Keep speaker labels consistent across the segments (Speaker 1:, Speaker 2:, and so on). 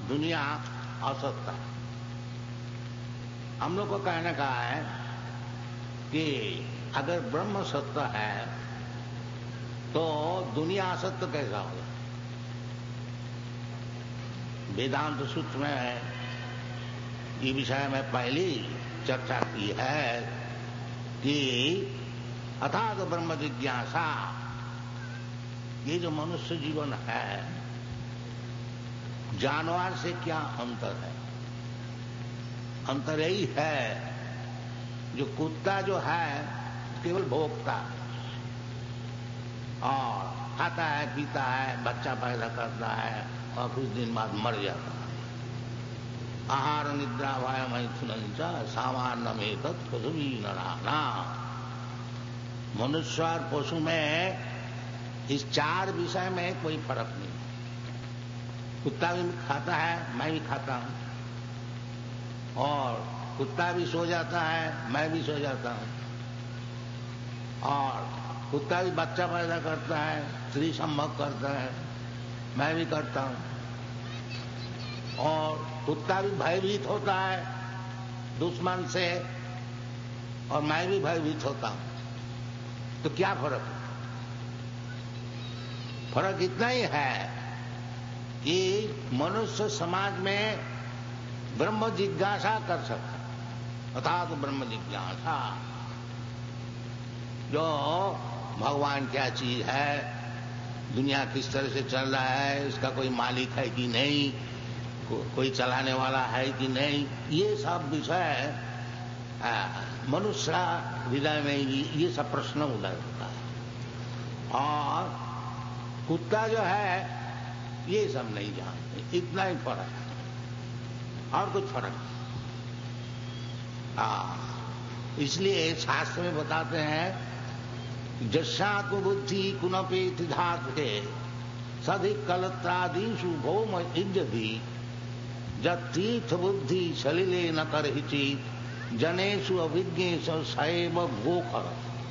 Speaker 1: दुनिया असत्य है। हम लोग को कहने का है कि अगर ब्रह्म सत्य है तो दुनिया असत्य कैसा होगा। वेदांत सूत्र में ये विषय में पहले चर्चा की है कि अथात ब्रह्म जिज्ञासा, ये जो मनुष्य जीवन है, जानवर से क्या अंतर है। अंतर यही है, जो कुत्ता जो है केवल भोगता और खाता है, पीता है, बच्चा पैदा करता है और कुछ दिन बाद मर जाता है। आहार निद्रा वाय मैथुन सामान्य में तत्पशुवी नराना। मनुष्य और पशु में इस चार विषय में कोई फर्क नहीं। कुत्ता भी खाता है, मैं भी खाता हूं, और कुत्ता भी सो जाता है, मैं भी सो जाता हूं, और कुत्ता भी बच्चा पैदा करता है, स्त्री संभोग करता है, मैं भी करता हूं, और कुत्ता भी भयभीत होता है दुश्मन से और मैं भी भयभीत होता हूं। तो क्या फर्क है? फर्क इतना ही है कि मनुष्य समाज में ब्रह्म जिज्ञासा कर सकता, अर्थात ब्रह्म जिज्ञासा, जो भगवान क्या चीज है, दुनिया किस तरह से चल रहा है, इसका कोई मालिक है कि नहीं, कोई चलाने वाला है कि नहीं, ये सब विषय मनुष्य हृदय में ये सब प्रश्न उदय होता है। और कुत्ता जो है ये सब नहीं जानते, इतना ही फर्क है और कुछ फर्क नहीं। इसलिए शास्त्र में बताते हैं, जस्यात्मबुद्धि कुनपेति धातुके सधि कलत्रादिषु भौम इज्जति जतीर्थ बुद्धि सलिले न करहिचि जनेषु अभिज्ञेषु सैव गोखर।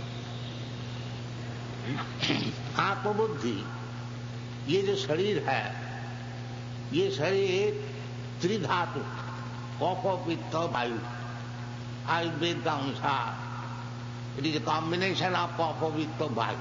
Speaker 1: आत्मबुद्धि, ये जो शरीर है, ये शरीर त्रिधातु कफ पित्त वायु, आयुर्वेद का अनुसार it is a combination of kapha pitta vayu.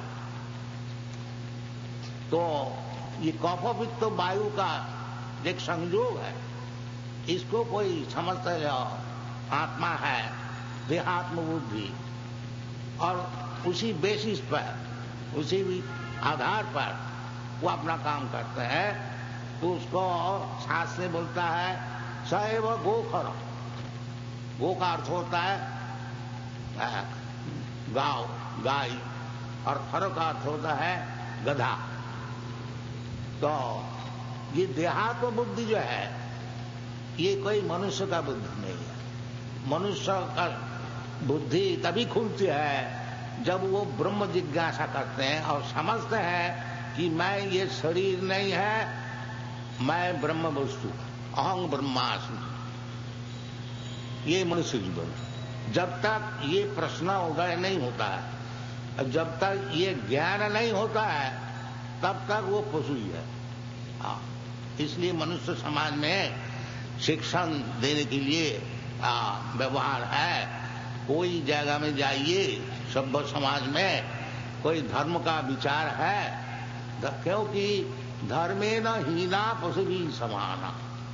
Speaker 1: तो ये कफ पित्त वायु का एक संयोग है, इसको कोई समझता है आत्मा है, देहात्म बुद्धि, और उसी बेसिस पर, उसी आधार पर वो अपना काम करते हैं, तो उसको शास्त्र में बोलता है सैव गोखर। गो का अर्थ होता है गांव, गाय, और खर का अर्थ होता है गधा। तो ये देहात्म बुद्धि जो है, ये कोई मनुष्य का बुद्धि नहीं है। मनुष्य का बुद्धि तभी खुलती है जब वो ब्रह्म जिज्ञासा करते हैं और समझते हैं कि मैं ये शरीर नहीं है, मैं ब्रह्म वस्तु, अहं ब्रह्मास्मि। ये मनुष्य जीवन, जब तक ये प्रश्न उदय नहीं होता है, जब तक ये ज्ञान नहीं होता है, तब तक वो पशु ही है। इसलिए मनुष्य समाज में शिक्षण देने के लिए व्यवहार है। कोई जगह में जाइए, सभ्य समाज में कोई धर्म का विचार है, क्योंकि धर्मेण हीना पशुभी समाना।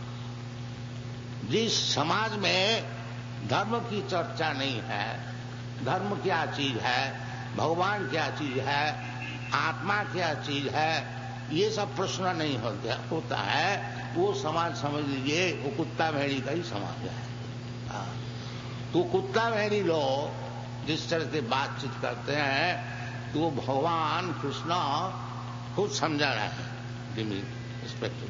Speaker 1: जिस समाज में धर्म की चर्चा नहीं है, धर्म क्या चीज है, भगवान क्या चीज है, आत्मा क्या चीज है, ये सब प्रश्न नहीं होता है, वो समाज समझ लीजिए वो कुत्ता भेड़ी का ही समाज है। तो कुत्ता भेड़ी लोग जिस तरह से बातचीत करते हैं, तो भगवान कृष्ण खुद समझा रहे हैं रिस्पेक्ट।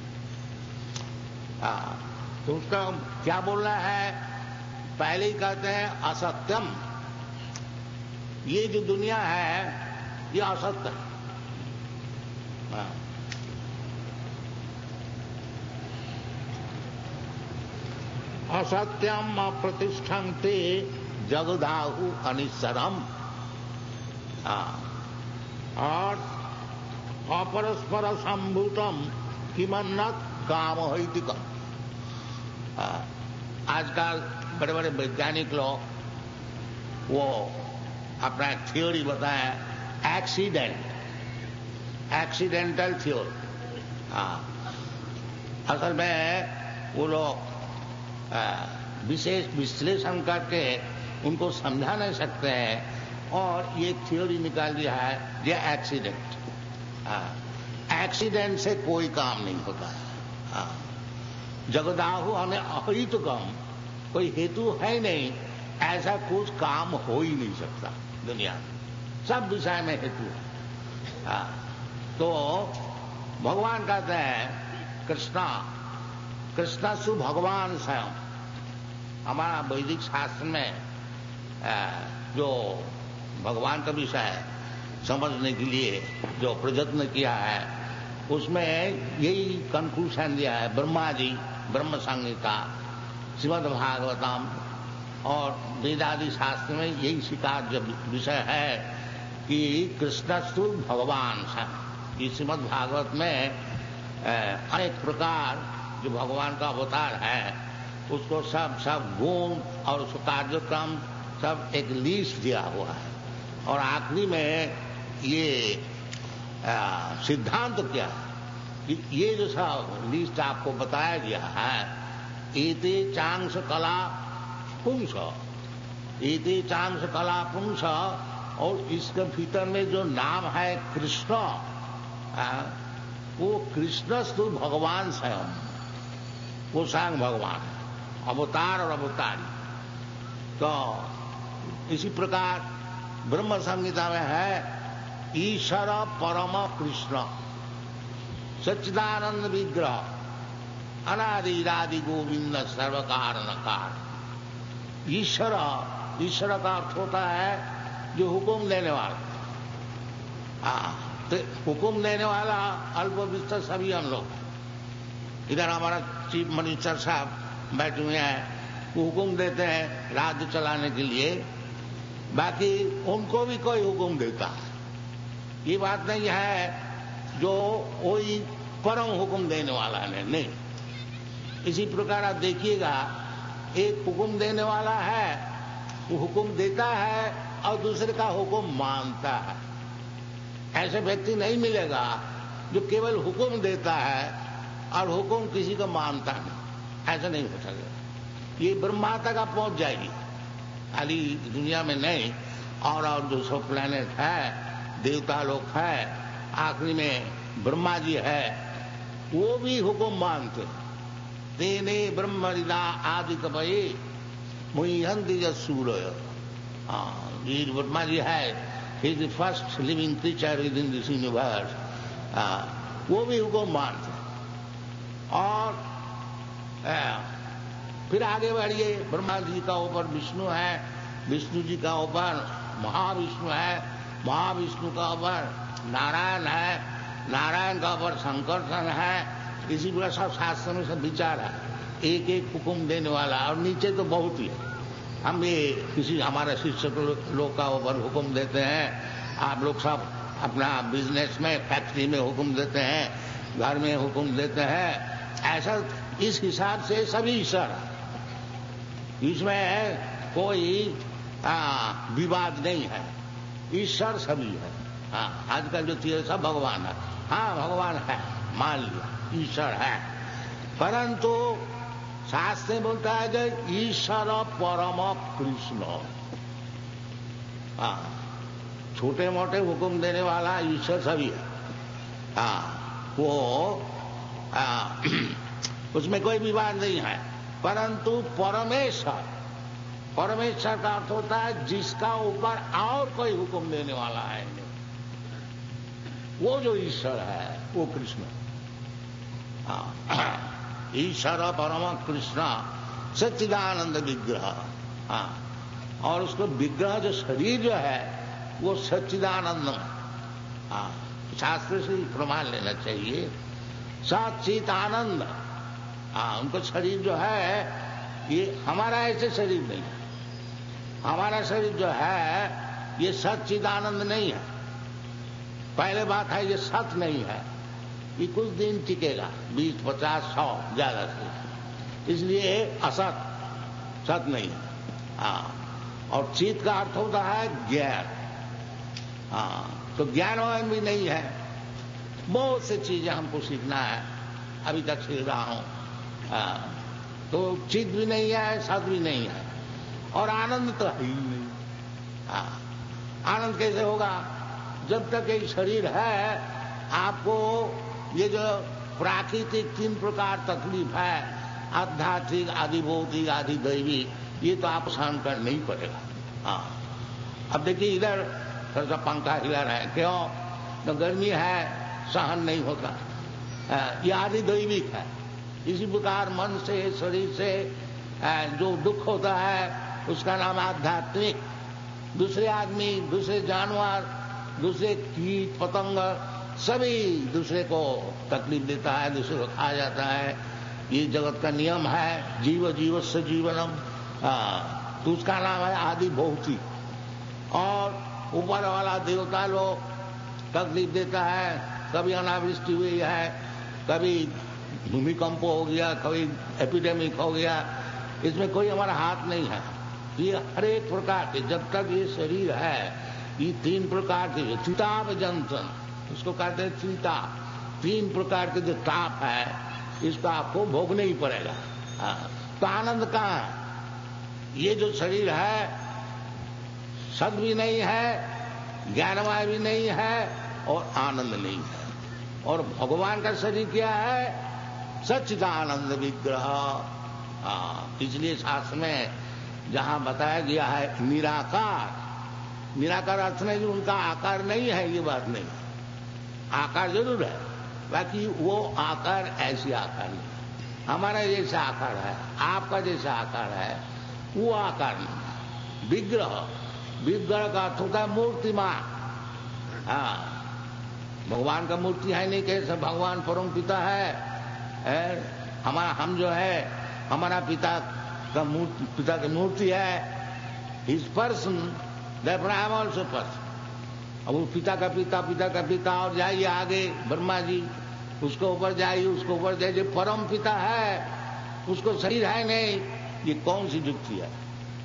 Speaker 1: तो उसका क्या बोल रहा है, पहले ही कहते हैं असत्यम, ये जो दुनिया है ये असत्य है। असत्यम अप्रतिष्ठन्ते जगदाहु अनिश्चरम। और अपरस्पर संभूतम किमन्नत कामहैतिकम। आजकल बड़े बड़े वैज्ञानिक लोग वो अपना एक थ्योरी बताया, एक्सीडेंटल थ्योरी। असल में वो लोग विशेष विश्लेषण करके उनको समझा नहीं सकते हैं और ये थ्योरी निकाल दिया है ये एक्सीडेंट से कोई काम नहीं होता है। जगदाहु हमें अहित गम, कोई हेतु है नहीं, ऐसा कुछ काम हो ही नहीं सकता दुनिया में, सब विषय में हेतु है। तो भगवान कहते हैं कृष्णा सु भगवान स्वयं। हमारा वैदिक शास्त्र में जो भगवान का विषय समझने के लिए जो प्रयत्न किया है उसमें यही कंक्लूजन दिया है। ब्रह्मा जी ब्रह्म संहिता, श्रीमद् भागवतम और वेदादि शास्त्र में यही स्वीकार जो विषय है कि कृष्णस्तु भगवान स्वयं। इस श्रीमद् भागवत में अनेक प्रकार जो भगवान का अवतार है उसको सब गुण और उसका कार्यक्रम सब एक लिस्ट दिया हुआ है। और आखिरी में ये सिद्धांत क्या है कि ये जो सब लिस्ट आपको बताया गया है, एते चांस कला पुंस, एते चांस कला पुंस, और इसके भीतर में जो नाम है कृष्ण, वो कृष्णस्तु भगवान स्वयं, वो स्वयं भगवान है, अवतार और अवतारी। तो इसी प्रकार ब्रह्म संहिता में है ईश्वर परम कृष्ण सच्चिदानंद विग्रह अनादिरादि गोविंद सर्व कारण कार। ईश्वर का अर्थ होता है जो हुक्म देने वाला। तो हुक्म देने वाला अल्प विस्तर सभी हम लोग। इधर हमारा चीफ मिनिस्टर साहब बैठे हुए हैं, वो हुक्म देते हैं राज्य चलाने के लिए, बाकी उनको भी कोई हुक्म देता है। ये बात नहीं है जो कोई परम हुक्म देने वाला है, नहीं। इसी प्रकार आप देखिएगा, एक हुक्म देने वाला है, वो हुक्म देता है और दूसरे का हुक्म मानता है। ऐसे व्यक्ति नहीं मिलेगा जो केवल हुक्म देता है और हुक्म किसी का मानता नहीं। ऐसा नहीं हो सकेगा। ये ब्रह्मा तक आप पहुंच जाएगी, खाली दुनिया में नहीं। और जो सब प्लैनेट है, देवता लोग है, आखिरी में ब्रह्मा जी है, वो भी हुक्म मानते। तेने ब्रह्मरिदा आदि कवये मुह्यन्ति सूर्य। ये ब्रह्मा जी है, he is the first living creature within this universe. वो भी हुक्म मानते। और फिर आगे बढ़िए, ब्रह्मा जी का ऊपर विष्णु है, विष्णु जी का ऊपर महाविष्णु है, महाविष्णु का ऊपर नारायण है, नारायण का ऊपर संकर्षण है। इसी प्रकार सब शास्त्र में सब विचार है, एक एक हुक्म देने वाला। और नीचे तो बहुत ही है। हम ये किसी हमारे शिक्षक लोग का ऊपर हुक्म देते हैं, आप लोग सब अपना बिजनेस में फैक्ट्री में हुक्म देते हैं, घर में हुक्म देते हैं। ऐसा इस हिसाब से सभी ईश्वर है, इसमें कोई विवाद नहीं है। ईश्वर सभी है। आजकल जो चीज सब भगवान है, भगवान है, मान लिया ईश्वर है, परंतु शास्त्र में बोलता है कि ईश्वर परम कृष्ण। छोटे मोटे हुक्म देने वाला ईश्वर सभी है। वो उसमें कोई विवाद नहीं है। परंतु परमेश्वर का अर्थ होता है जिसका ऊपर और कोई हुक्म देने वाला है नहीं। वो जो ईश्वर है वो कृष्ण। ईश्वर परम कृष्ण सच्चिदानंद विग्रह। और उसको विग्रह जो शरीर जो है वो सच्चिदानंद। शास्त्र से प्रमाण लेना चाहिए। सच्चित आनंद। उनको शरीर जो है ये हमारा ऐसे शरीर नहीं है। हमारा शरीर जो है ये सच्चिदानंद नहीं है। पहले बात है ये सत नहीं है। ये कुछ दिन टिकेगा, 20, 50, 100 ज्यादा से। इसलिए असत, सत नहीं है। हाँ, और चित का अर्थ होता है ज्ञान। हाँ, तो ज्ञानवान भी नहीं है। बहुत सी चीजें हमको सीखना है, अभी तक सीख रहा हूं। हाँ, तो चित भी नहीं है, सत भी नहीं है, और आनंद तो है ही नहीं। हाँ, आनंद कैसे होगा? जब तक ये शरीर है, आपको ये जो प्राकृतिक 3 प्रकार तकलीफ है, आध्यात्मिक, आदि भौतिक, आदि दैवी, ये तो आप सहन करना ही पड़ेगा। हाँ, अब देखिए इधर थोड़ा सा पंखा हिला रहा है, क्यों? तो गर्मी है, सहन नहीं होता। ये आदि दैविक है। इसी प्रकार मन से, शरीर से जो दुख होता है, उसका नाम आध्यात्मिक। दूसरे आदमी, दूसरे जानवर, दूसरे कीट पतंग, सभी दूसरे को तकलीफ देता है, दूसरे को खा जाता है। ये जगत का नियम है, जीव जीवस्य जीवनम। तो उसका नाम है आदि भौतिक। और ऊपर वाला देवता लोग तकलीफ देता है, कभी अनावृष्टि हुई है, कभी भूमिकंप हो गया, कभी एपिडेमिक हो गया, इसमें कोई हमारा हाथ नहीं है। ये हर एक प्रकार के, जब तक ये शरीर है, ये 3 प्रकार के चिताप जंतन, उसको कहते हैं चिंता। 3 प्रकार के जो ताप है, इसको आपको भोगना ही पड़ेगा। तो आनंद कहाँ है? ये जो शरीर है, सद भी नहीं है, ज्ञानमय भी नहीं है, और आनंद नहीं है। और भगवान का शरीर क्या है? सच्चिदानंद विग्रह। इसलिए शास्त्र में जहां बताया गया है निराकार, निराकार अर्थ नहीं, उनका आकार नहीं है, ये बात नहीं। आकार जरूर है, बाकी वो आकार ऐसी आकार नहीं। हमारा जैसा आकार है, आपका जैसा आकार है, वो आकार नहीं। विग्रह, विग्रह का अर्थ होता है मूर्तिमान। हाँ, भगवान का मूर्ति है नहीं, कैसे? भगवान परम पिता है। हमारा, हम जो है, हमारा पिता की मूर्ति है। His person, therefore I am also person। अब वो पिता का पिता, और जाइए आगे ब्रह्मा जी, उसके ऊपर जाइए, उसके ऊपर जाइए, परम पिता है, उसको शरीर है नहीं। ये कौन सी युक्ति है?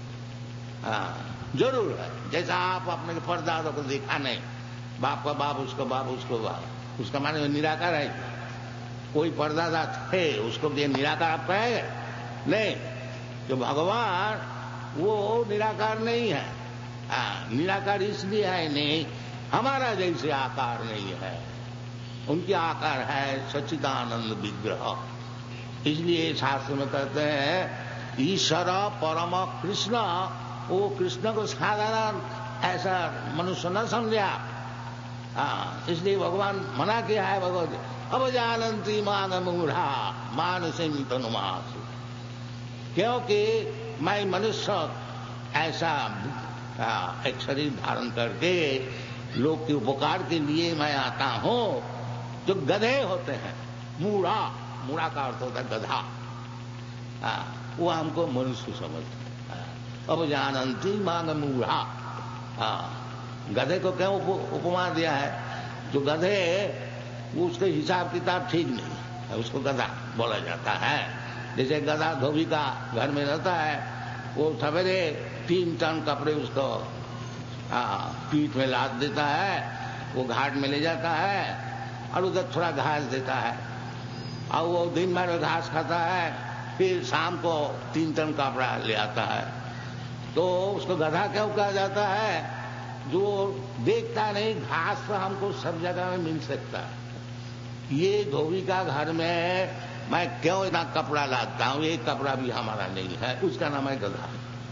Speaker 1: जरूर है। जैसा आप अपने परदादा को देखा नहीं, बाप का बाप, उसका बाप, उसको बाप, उसका माने निराकार है। कोई परदादा थे, उसको ये निराकार आप कहेंगे? नहीं। जो भगवान, वो निराकार नहीं है। निराकार इसलिए है नहीं, हमारा जैसे आकार नहीं है, उनके आकार है सच्चिदानंद विग्रह। इसलिए शास्त्र में कहते हैं ईश्वर परम कृष्ण, वो कृष्ण को साधारण ऐसा मनुष्य न समझा। इसलिए भगवान मना किया है भगवत, अब जानंती मान मूढ़ा मानसिं तनुमासु। क्योंकि मैं मनुष्य ऐसा एक शरीर धारण करके लोग के उपकार के लिए मैं आता हूं। जो गधे होते हैं, मूढ़ा, मूढ़ा का अर्थ होता है गधा, वो हमको मनुष्य समझते हैं। अब जानंती मांग मूढ़ा। गधे को क्यों उपमा दिया है? जो गधे, वो उसके हिसाब किताब ठीक नहीं है, उसको गधा बोला जाता है। जैसे गधा धोबी का घर में रहता है, वो सवेरे 3 टन कपड़े उसको पीठ में लाद देता है, वो घाट में ले जाता है और उधर थोड़ा घास देता है, और वो दिन भर घास खाता है, फिर शाम को 3 टन कपड़ा ले आता है। तो उसको गधा क्यों कहा जाता है? जो देखता नहीं, घास तो हमको सब जगह में मिल सकता है। ये धोबी का घर में मैं क्यों इतना कपड़ा लाता हूं, ये कपड़ा भी हमारा नहीं है, उसका नाम है गधा।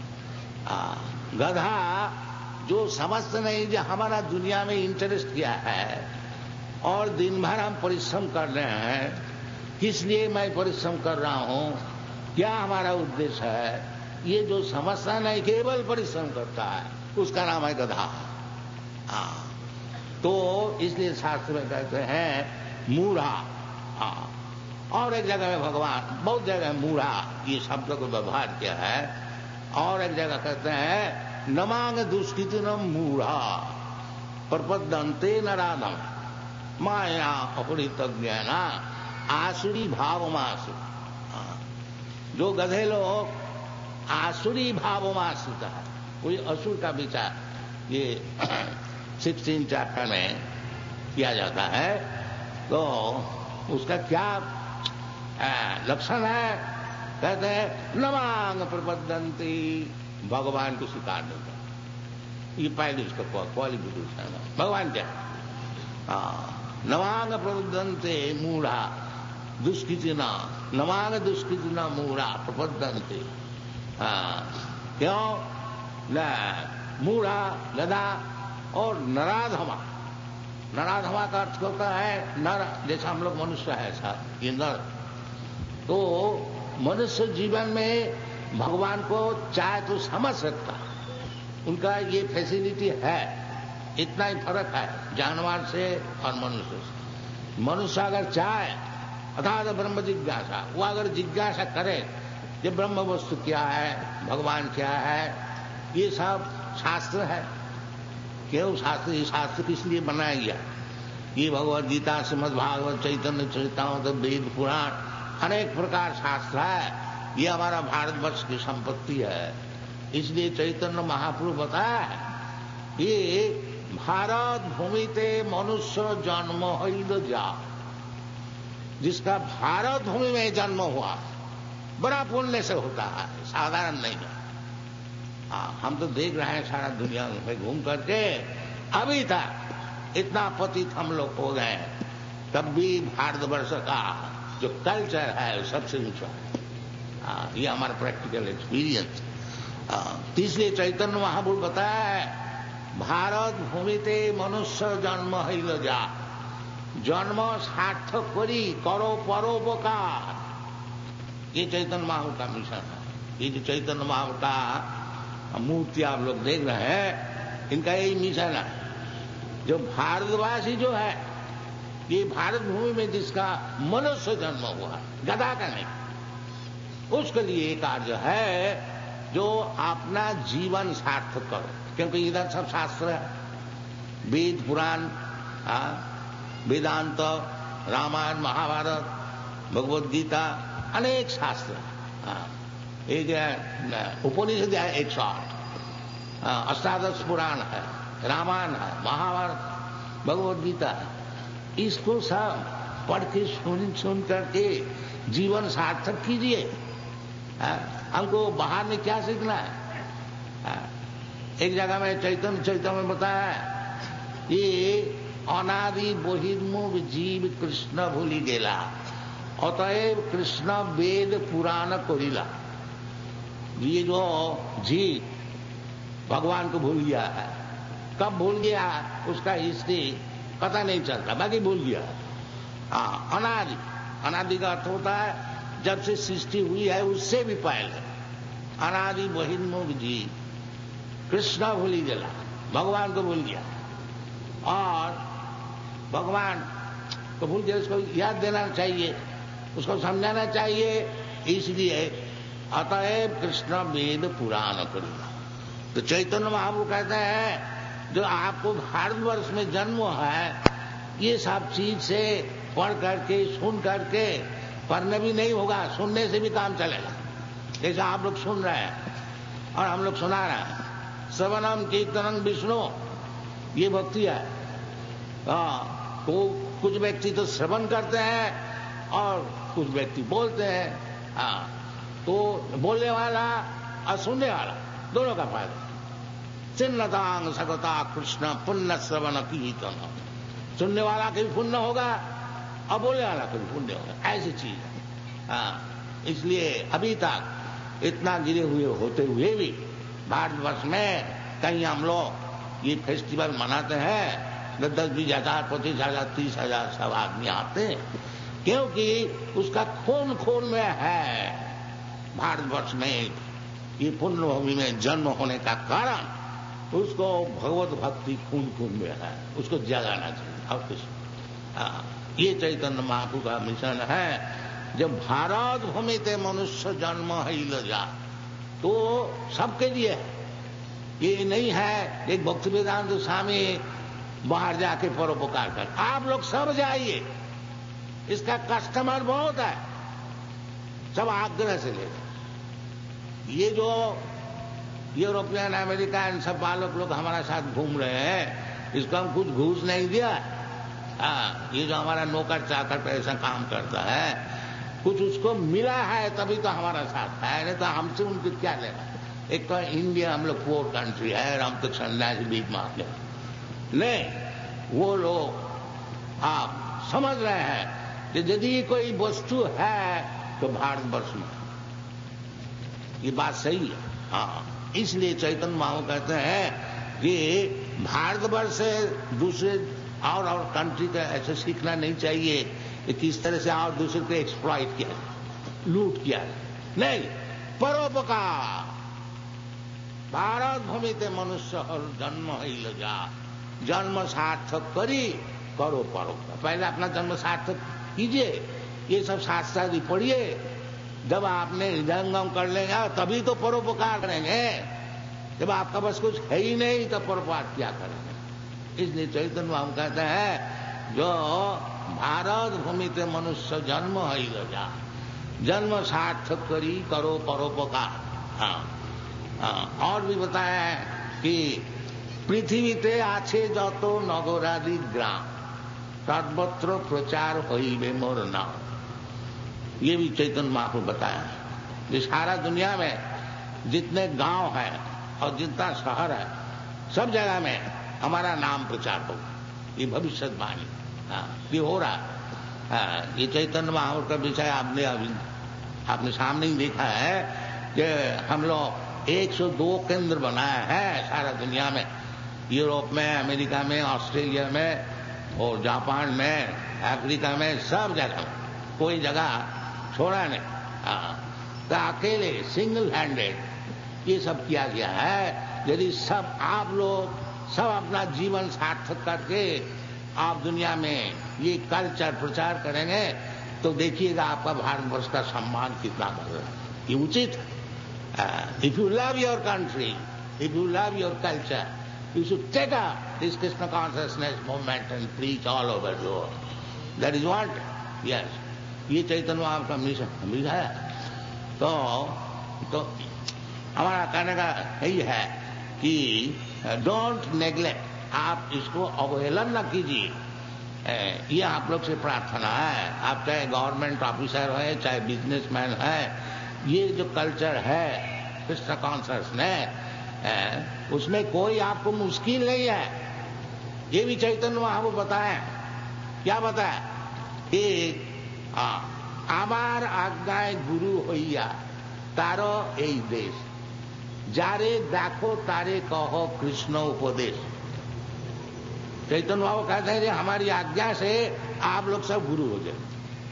Speaker 1: गधा जो समझते नहीं, जो हमारा दुनिया में इंटरेस्ट किया है, और दिन भर हम परिश्रम कर रहे हैं, किस लिए मैं परिश्रम कर रहा हूं, क्या हमारा उद्देश्य है, ये जो समझता नहीं, केवल परिश्रम करता है, उसका नाम है गधा। तो इसलिए शास्त्र में कहते हैं मूढ़ा। और एक जगह में भगवान, बहुत जगह मूढ़ा ये शब्द को व्यवहार किया है, और एक जगह कहते हैं नमांग दुष्कृति न मूढ़ा प्रपद्यन्ते नराधम माया अपहृत ज्ञाना आसुरी भावमासु। जो गधे लोग आसुरी भावमाश्रित है, कोई असुर का विचार, ये 16 चैप्टर में किया जाता है, तो उसका क्या लक्षण है? कहते हैं नवांग प्रबद्धंती, भगवान को स्वीकार नहीं करता। ये पहले उसका क्वालिफिकेशन है। भगवान क्या? नवांग प्रबद्धंते मूढ़ा दुष्कृतिना, नवांग दुष्कृतिना मूढ़ा प्रबद्धंते। क्यों? मूढ़ा, गधा और नराधमा। नराधमा का अर्थ होता है नर, जैसा हम लोग मनुष्य है साहब, ये नर। तो मनुष्य जीवन में भगवान को चाहे तो समझ सकता, उनका ये फैसिलिटी है, इतना ही फर्क है जानवर से और मनुष्य से। मनुष्य अगर चाहे अर्थात ब्रह्म जिज्ञासा, वो अगर जिज्ञासा करे कि ब्रह्म वस्तु क्या है, भगवान क्या है, ये सब शास्त्र है। क्यों शास्त्र? ये शास्त्र किस लिए बनाया गया? ये भगवद गीता, श्रीमद् भागवत, चैतन्य चरितामृत, वेद, पुराण, अनेक प्रकार शास्त्र है। ये हमारा भारतवर्ष की संपत्ति है। इसलिए चैतन्य महाप्रभु बताया है, ये भारत भूमि ते मनुष्य जन्म हईल जा, जिसका भारत भूमि में जन्म हुआ बड़ा पुण्य से होता है, साधारण नहीं है। हम तो देख रहे हैं सारा दुनिया में घूम करके, अभी तक इतना पतित हम लोग हो गए, तब भी भारतवर्ष का जो कल्चर है सबसे ऊंचा है। ये हमारा प्रैक्टिकल एक्सपीरियंस। तीसरे चैतन्य महाप्रभु बताया है, भारत भूमिते मनुष्य जन्म हईल जा, जन्म सार्थक करी करो परोपकार। ये चैतन्य महाप्रभु का मिशन है। ये जो चैतन्य महाप्रभु का मूर्ति आप लोग देख रहे हैं, इनका यही मिशन है। जो भारतवासी जो है, ये भारत भूमि में जिसका मनुष्य जन्म हुआ, गधा का नहीं, उसके लिए कार्य है जो अपना जीवन सार्थक करो। क्योंकि इधर सब शास्त्र है, वेद, पुराण, वेदांत, रामायण, महाभारत, भगवद गीता, अनेक शास्त्र। एक उपनिषद है 108, अष्टादश पुराण है, रामायण है, महाभारत, भगवद गीता है। इसको सब पढ़ के सुन करके जीवन सार्थक कीजिए। हमको बाहर में क्या सीखना है? एक जगह में चैतन्य में बताया है, ये अनादि बहिर्मुख जीव कृष्ण भूली गेला, अतएव कृष्ण वेद पुराण करिला। ये जो जीव भगवान को भूल गया है, कब भूल गया उसका हिस्ट्री पता नहीं चलता, बाकी भूल गया। अनादि, अनादि का अर्थ होता है जब से सृष्टि हुई है उससे भी पहले। अनादि बहिर्मुख जीव कृष्ण भूली गेला, भगवान को भूल गया, और भगवान को भूल गया, उसको याद देना चाहिए, उसको समझाना चाहिए। इसलिए अतएव कृष्ण वेद पुराण करिला। तो चैतन्य महाप्रभु कहते हैं, जो आपको भारतवर्ष में जन्म है, ये सब चीज से पढ़ करके सुन करके, पढ़ने भी नहीं होगा, सुनने से भी काम चलेगा। जैसे आप लोग सुन रहे हैं और हम लोग सुना रहे हैं, श्रवणम कीर्तनम विष्णु, ये भक्ति है। तो कुछ व्यक्ति तो श्रवण करते हैं और कुछ व्यक्ति बोलते हैं। तो बोलने वाला और सुनने वाला दोनों का फायदा। चिन्नतांग सगता कृष्ण पुण्य श्रवण कीर्तन, सुनने वाला का भी पुण्य होगा और बोलने वाला का भी पुण्य होगा, ऐसी चीज है। इसलिए अभी तक इतना गिरे हुए होते हुए भी भारतवर्ष में कहीं हम लोग ये फेस्टिवल मनाते हैं, 10-20 हजार, 25 हजार, 30 हजार सब आदमी आते हैं, क्योंकि उसका खून खून में है। भारतवर्ष में ये पुण्य भूमि में जन्म होने का कारण उसको भगवत भक्ति खून खून में है, उसको जगाना चाहिए। और कुछ ये चैतन्य महाप्रभु का मिशन है। जब भारत भूमि ते मनुष्य जन्म हईल जा, तो सबके लिए है। ये नहीं है एक भक्ति वेदांत स्वामी बाहर जाके परोपकार कर। आप लोग सब जाइए, इसका कस्टमर बहुत है, सब आग्रह से ले। ये जो यूरोपियन अमेरिकन सब बालक लोग हमारे साथ घूम रहे हैं, इसको हम कुछ घूस नहीं दिया। ये जो हमारा नौकर चाकर पे ऐसा काम करता है, कुछ उसको मिला है तभी तो हमारा साथ है, नहीं तो हमसे उनके क्या लेना। एक तो इंडिया हम लोग पोर कंट्री है, हम तो सन्यासी भीख मांगते नहीं। वो लोग आप समझ रहे हैं कि यदि कोई वस्तु है तो भारतवर्ष में, ये बात सही है। हाँ, इसलिए चैतन्य महाप्रभु कहते हैं कि भारतवर्ष से दूसरे और कंट्री का ऐसे सीखना नहीं चाहिए कि किस तरह से और दूसरे को एक्सप्लॉइट किया, लूट किया। नहीं, परोपकार। भारत भूमि ते मनुष्य और जन्म ही लजा, जन्म सार्थक करी करो परोपकार। पहले अपना जन्म सार्थक कीजिए, ये सब शास्त्रादि पढ़िए, जब आपने हृदयंगम कर लेंगे तभी तो परोपकार करेंगे। जब आपका बस कुछ है ही नहीं तो परोपकार क्या करेंगे। इसलिए चैतन्य महाप्रभु कहते हैं जो भारत भूमि ते मनुष्य जन्म है लजा, जन्म सार्थक करी करो परोपकार। हाँ, और भी बताया है कि पृथ्वीते आछे जतो नगरादि ग्राम सर्वत्र प्रचार होइबे मोर नाम। ये भी चैतन्य महाप्रभु बताया है कि सारा दुनिया में जितने गांव है और जितना शहर है, सब जगह में हमारा नाम प्रचार होगा। ये भविष्यवाणी ये हो रहा। ये चैतन्य महाप्रभु का विषय आपने सामने ही देखा है कि हम लोग 102 केंद्र बनाए हैं सारा दुनिया में, यूरोप में, अमेरिका में, ऑस्ट्रेलिया में और जापान में, अफ्रीका में, सब जगह कोई जगह छोड़ा नहीं। तो अकेले सिंगल हैंडेड ये सब किया गया है। यदि सब आप लोग सब अपना जीवन सार्थक करके आप दुनिया में ये कल्चर प्रचार करेंगे तो देखिएगा आपका भारतवर्ष का सम्मान कितना बढ़ रहा है। ये उचित है। If you love your country, if you love your culture, you should take up this Krishna consciousness movement and preach all over the world. That is what, yes, ये चैतन्य महाप्रभु का मिशन है। तो हमारा कहने का यही है कि डोंट नेग्लेक्ट, आप इसको अवहेलना न कीजिए। ये आप लोग से प्रार्थना है। आप चाहे गवर्नमेंट ऑफिसर है, चाहे बिजनेसमैन है, ये जो कल्चर है कृष्ण कॉन्शियसनेस, उसमें कोई आपको मुश्किल नहीं है। ये भी चैतन्य महाप्रभु बताएं। क्या बताया कि आमार आज्ञाय गुरु होइया तारो এই देश, जारे देखो तारे कहो कृष्ण उपदेश। चैतन्य बाबू कहते हैं कि हमारी आज्ञा से आप लोग सब गुरु हो जाए।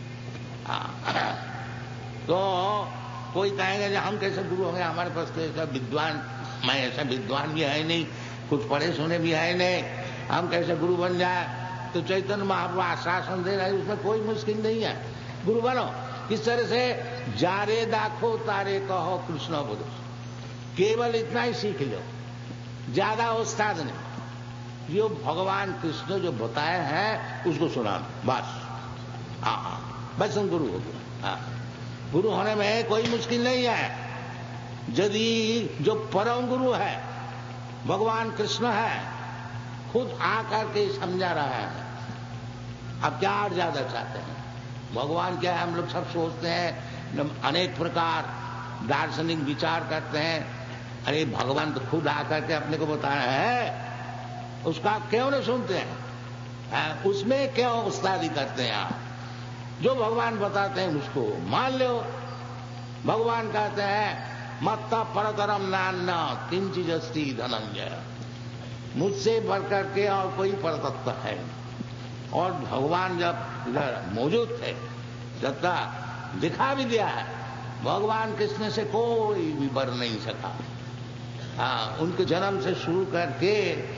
Speaker 1: तो कोई कहेंगे कि हम कैसे गुरु होंगे, हमारे पास तो ऐसा विद्वान, मैं ऐसा विद्वान भी है नहीं, कुछ पढ़े सुने भी है नहीं, हम कैसे गुरु बन जाए। तो चैतन्य महाप्रभु आश्वासन दे रहे हैं उसमें कोई मुश्किल नहीं है, गुरु बनो। किस तरह से, जारे दाखो तारे कहो कृष्ण उपदेश। केवल इतना ही सीख लो, ज्यादा उस्ताद नहीं। जो भगवान कृष्ण जो बताए हैं उसको सुना बस। बस तुम गुरु हो गए। गुरु होने में कोई मुश्किल नहीं है। यदि जो परम गुरु है भगवान कृष्ण है, खुद आकर के समझा रहा है, अब क्या और ज्यादा चाहते हैं। भगवान क्या है, हम लोग सब सोचते हैं, अनेक प्रकार दार्शनिक विचार करते हैं। अरे भगवान तो खुद आकर के अपने को बताया है, उसका क्यों नहीं सुनते हैं? उसमें क्यों उस्तादी करते हैं आप? जो भगवान बताते हैं उसको मान लो। भगवान कहते हैं मत्ता परतरम नान्ना किंचित अस्ति धनंजय, मुझसे बढ़कर के और कोई परतत्व है। और भगवान जब इधर मौजूद थे, जब तक दिखा भी दिया है, भगवान कृष्ण से कोई भी बढ़ नहीं सका। उनके जन्म से शुरू करके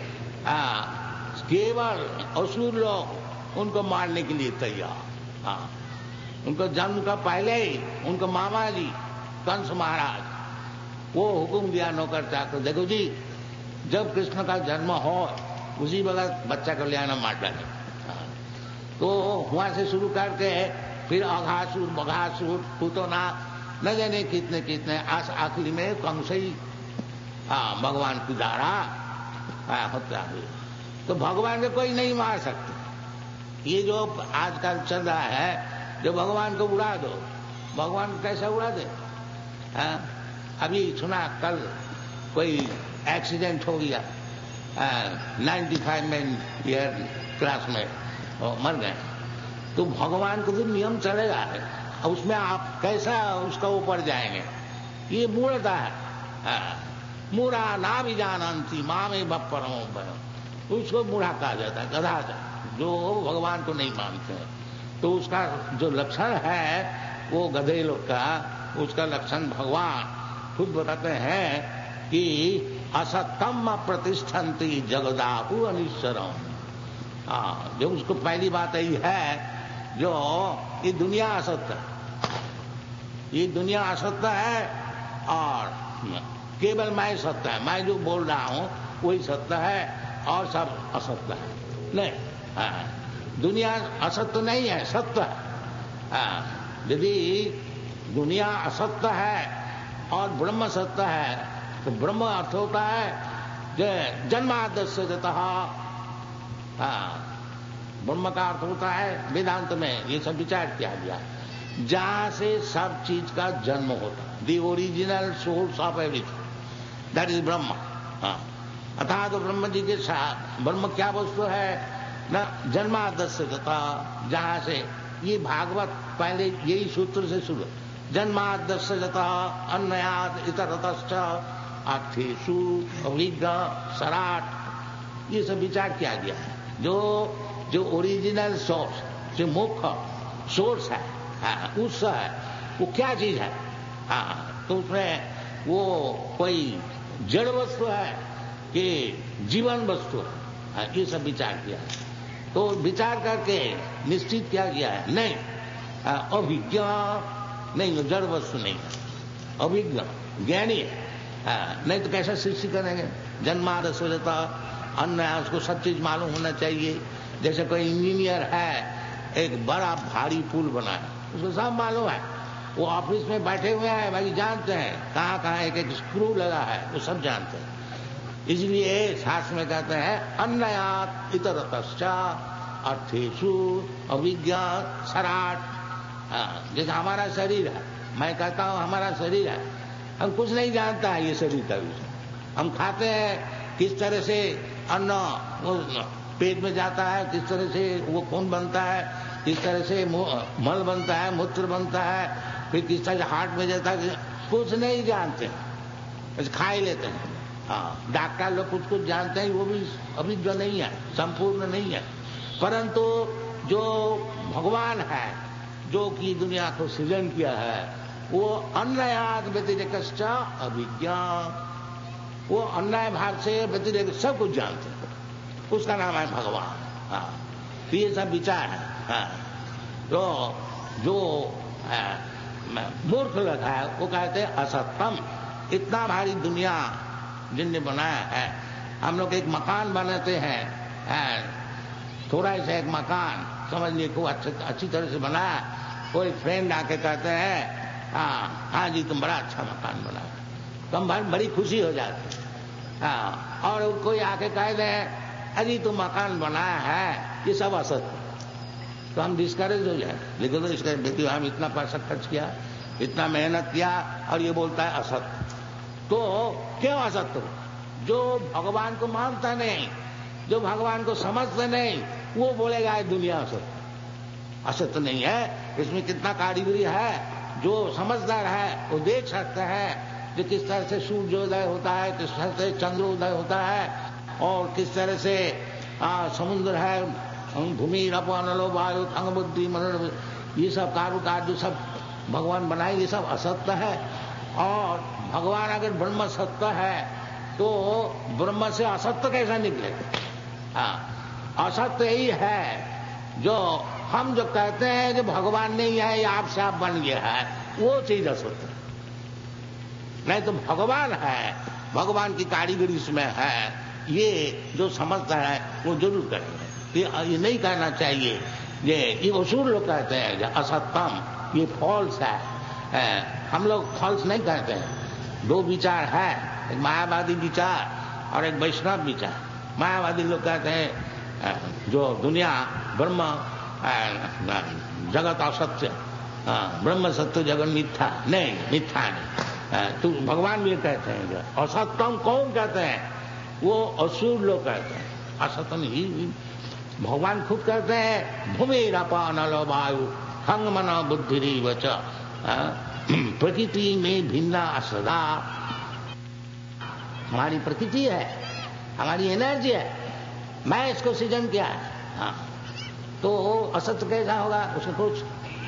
Speaker 1: केवल असुर लोग उनको मारने के लिए तैयार। उनको जन्म का पहले ही उनको मामा जी कंस महाराज वो हुक्म दिया नौकर चाकर, देखो जी जब कृष्ण का जन्म हो उसी वक्त बच्चा को ले आना मार डाले। तो वहां से शुरू करके फिर अघासुर बघासुर पूतना न जाने कितने कितने आखिरी में कंस ही भगवान की द्वारा हत्या हुई। तो भगवान को कोई नहीं मार सकता। ये जो आजकल चल रहा है, जो भगवान को उड़ा दो, भगवान को कैसा उड़ा दे? अभी सुना कल कोई एक्सीडेंट हो गया, 95 में ईयर क्लास में मर गए। तो भगवान को तो नियम चलेगा, उसमें आप कैसा उसका ऊपर जाएंगे? ये मूढ़ता है। मूढ़ा ना भी जानती माँ में बपरों पर, उसको मूढ़ा कहा जाता है, गधा जो भगवान को नहीं मानते हैं। तो उसका जो लक्षण है वो गधे लोग का, उसका लक्षण भगवान खुद बताते हैं कि असत्यम प्रतिष्ठन्ति जगदाहु अनिश्वरम। जो उसको पहली बात यही है, जो ये दुनिया असत्य है, ये दुनिया असत्य है और केवल मैं सत्य है। मैं जो बोल रहा हूं वही सत्य है और सब असत्य है। नहीं, दुनिया असत्य नहीं है, सत्य है। यदि दुनिया असत्य है और ब्रह्म सत्य है, तो ब्रह्म अर्थ होता है जन्माद्यस्य जतः। ब्रह्म का अर्थ होता है वेदांत में ये सब विचार किया गया, जहां से सब चीज का जन्म होता है। The original source of everything, that is Brahman. अर्थात तो ब्रह्म जी के साथ ब्रह्म क्या वस्तु है न, जन्माद्यस्य तथा, जहां से ये भागवत पहले यही सूत्र से शुरू, जन्माद्यस्य तथा अन्नयाद इतरतश्च अर्थेषु अविज्ञ सराट, ये सब विचार किया गया है। जो ओरिजिनल सोर्स, जो मुख्य सोर्स है, उत्स है, वो क्या चीज है? तो उसमें वो कोई जड़ वस्तु है कि जीवन वस्तु है, ये सब विचार किया है। तो विचार करके निश्चित किया गया है, नहीं अभिज्ञ नहीं, जड़ वस्तु नहीं है, अभिज्ञ ज्ञानी है। नहीं तो कैसा सृष्टि करेंगे? जन्माद्यस्य जतः अन्न है, उसको सब चीज मालूम होना चाहिए। जैसे कोई इंजीनियर है, एक बड़ा भारी पुल बनाए, उसको सब मालूम है, वो ऑफिस में बैठे हुए हैं, भाई जानते हैं कहाँ कहाँ एक एक स्क्रू लगा है, वो सब जानते हैं। इसलिए शास्त्र में कहते हैं अन्नयात इतरतश्च अर्थेषु अविज्ञ सराट। जैसे हमारा शरीर है, मैं कहता हूँ हमारा शरीर है, हम कुछ नहीं जानता है ये शरीर का विषय। हम खाते हैं, किस तरह से अन्न पेट में जाता है, किस तरह से वो खून बनता है, किस तरह से मल बनता है, मूत्र बनता है, फिर किस तरह से हार्ट में जाता है, कुछ नहीं जानते, बस खा ही लेते हैं। डॉक्टर लोग कुछ कुछ जानते हैं, वो भी अभी जो नहीं है, संपूर्ण नहीं है। परंतु जो भगवान है, जो कि दुनिया को सृजन किया है, वो अन्नयाद व्यतिरेकश्च अभिज्ञा, वो अन्याय भाग से व्यतिरेक सब कुछ जानते हैं, उसका नाम है भगवान। तो ये सब विचार है। तो जो मूर्ख लोग है वो कहते हैं असत्यम। इतना भारी दुनिया जिनने बनाया है, हम लोग एक मकान बनाते हैं, थोड़ा सा एक मकान समझ लिए खूब अच्छी तरह से बनाया, कोई फ्रेंड आके कहते हैं हाँ जी तुम बड़ा अच्छा मकान बनाया, तो हम बड़ी खुशी हो जाती है। और कोई आके कह दे अरे तुम मकान बनाया है, ये सब असत्य, तो हम डिस्करेज हो जाए। लेकिन तो इसका देखिए हम इतना पैसा खर्च किया, इतना मेहनत किया, और ये बोलता है असत्य। तो क्यों असत्य? जो भगवान को मानता नहीं, जो भगवान को समझते नहीं, वो बोलेगा दुनिया असत्य। असत्य नहीं है, इसमें कितना कारीगरी है। जो समझदार है वो देख सकते हैं कि किस तरह से सूर्योदय होता है, किस तरह से चंद्रोदय होता है, और किस तरह से समुद्र है, भूमि रप अनलो वायु खंग बुद्धि मन, ये सब कारुकार्य जो सब भगवान बनाए, ये सब असत्य है। और भगवान अगर ब्रह्म सत्य है तो ब्रह्म से असत्य कैसा निकलेगा? असत्य ही है जो हम जो कहते हैं कि भगवान नहीं है, ये आपसे आप बन गया है, वो चीज असत्य। नहीं तो भगवान है, भगवान की कारीगरी इसमें है, ये जो समझता है वो जरूर करेंगे। ये नहीं कहना चाहिए, ये असुर लोग कहते हैं असत्यम, ये फॉल्स है। हम लोग फॉल्स नहीं कहते हैं। दो विचार है, एक मायावादी विचार और एक वैष्णव विचार। मायावादी लोग कहते हैं जो दुनिया ब्रह्म जगत असत्य, ब्रह्म सत्य जगत मिथ्या, नहीं मिथ्या नहीं। तो भगवान भी कहते हैं असत्यम कौन कहते हैं? वो असुर लोग कहते हैं। असत्यम ही भगवान खुद कहते हैं भूमिरपा नल वायु हंग मन बुद्धि वच प्रकृति में भिन्ना सदा। हमारी प्रकृति है, हमारी एनर्जी है, मैं इसको सृजन किया है। हाँ, तो असत्य कैसा होगा? उसको कुछ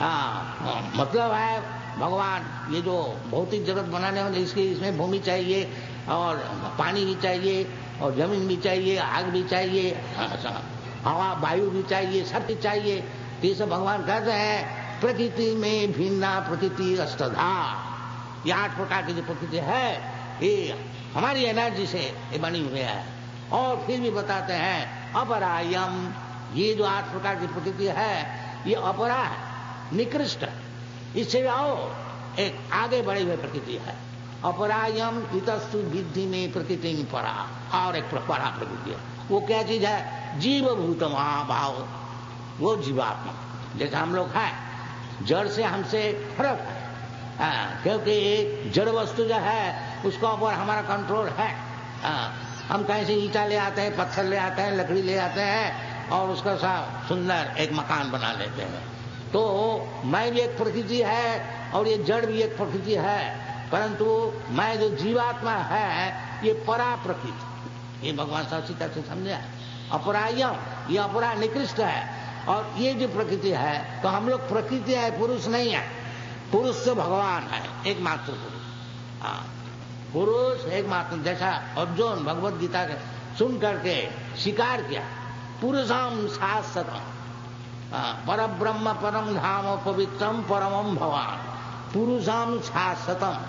Speaker 1: मतलब है भगवान ये जो भौतिक जगत बनाने वाले इसके इसमें भूमि चाहिए और पानी भी चाहिए और जमीन भी चाहिए, आग भी चाहिए, हवा वायु भी चाहिए, सब कुछ चाहिए। तो ये सब भगवान कहते हैं प्रकृति में भिन्ना प्रकृति अष्टधा। ये 8 प्रकार की जो प्रकृति है ये हमारी एनर्जी से ये बनी हुई है। और फिर भी बताते हैं अपरायम, ये जो 8 प्रकार की प्रकृति है ये अपरा है, निकृष्ट। इससे आओ एक आगे बढ़ी हुई प्रकृति है। अपरायम इतस्तु विद्धि में प्रकृति में परा, और एक परा प्रकृति है। वो क्या चीज है? जीव भूत महाभाव, वो जीवात्मा। जैसे हम लोग हैं, जड़ से हमसे फर्क है, क्योंकि जड़ वस्तु जो है उसका ऊपर हमारा कंट्रोल है। हम कहीं से ईंटा ले आते हैं, पत्थर ले आते हैं, लकड़ी ले आते हैं और उसका सा सुंदर एक मकान बना लेते हैं। तो मैं भी एक प्रकृति है और ये जड़ भी एक प्रकृति है, परंतु मैं जो जीवात्मा है ये परा प्रकृति। ये भगवान सीता से समझा। अपरायम, ये अपरा निकृष्ट है। और ये जो प्रकृति है तो हम लोग प्रकृति है, पुरुष नहीं है। पुरुष तो भगवान है, एकमात्र पुरुष। पुरुष एकमात्र। जैसा अर्जुन भगवत गीता के सुन करके स्वीकार किया, पुरुषम शाश्वतम पर ब्रह्म परम धाम पवित्रम परमम भवान पुरुषम शाश्वतम।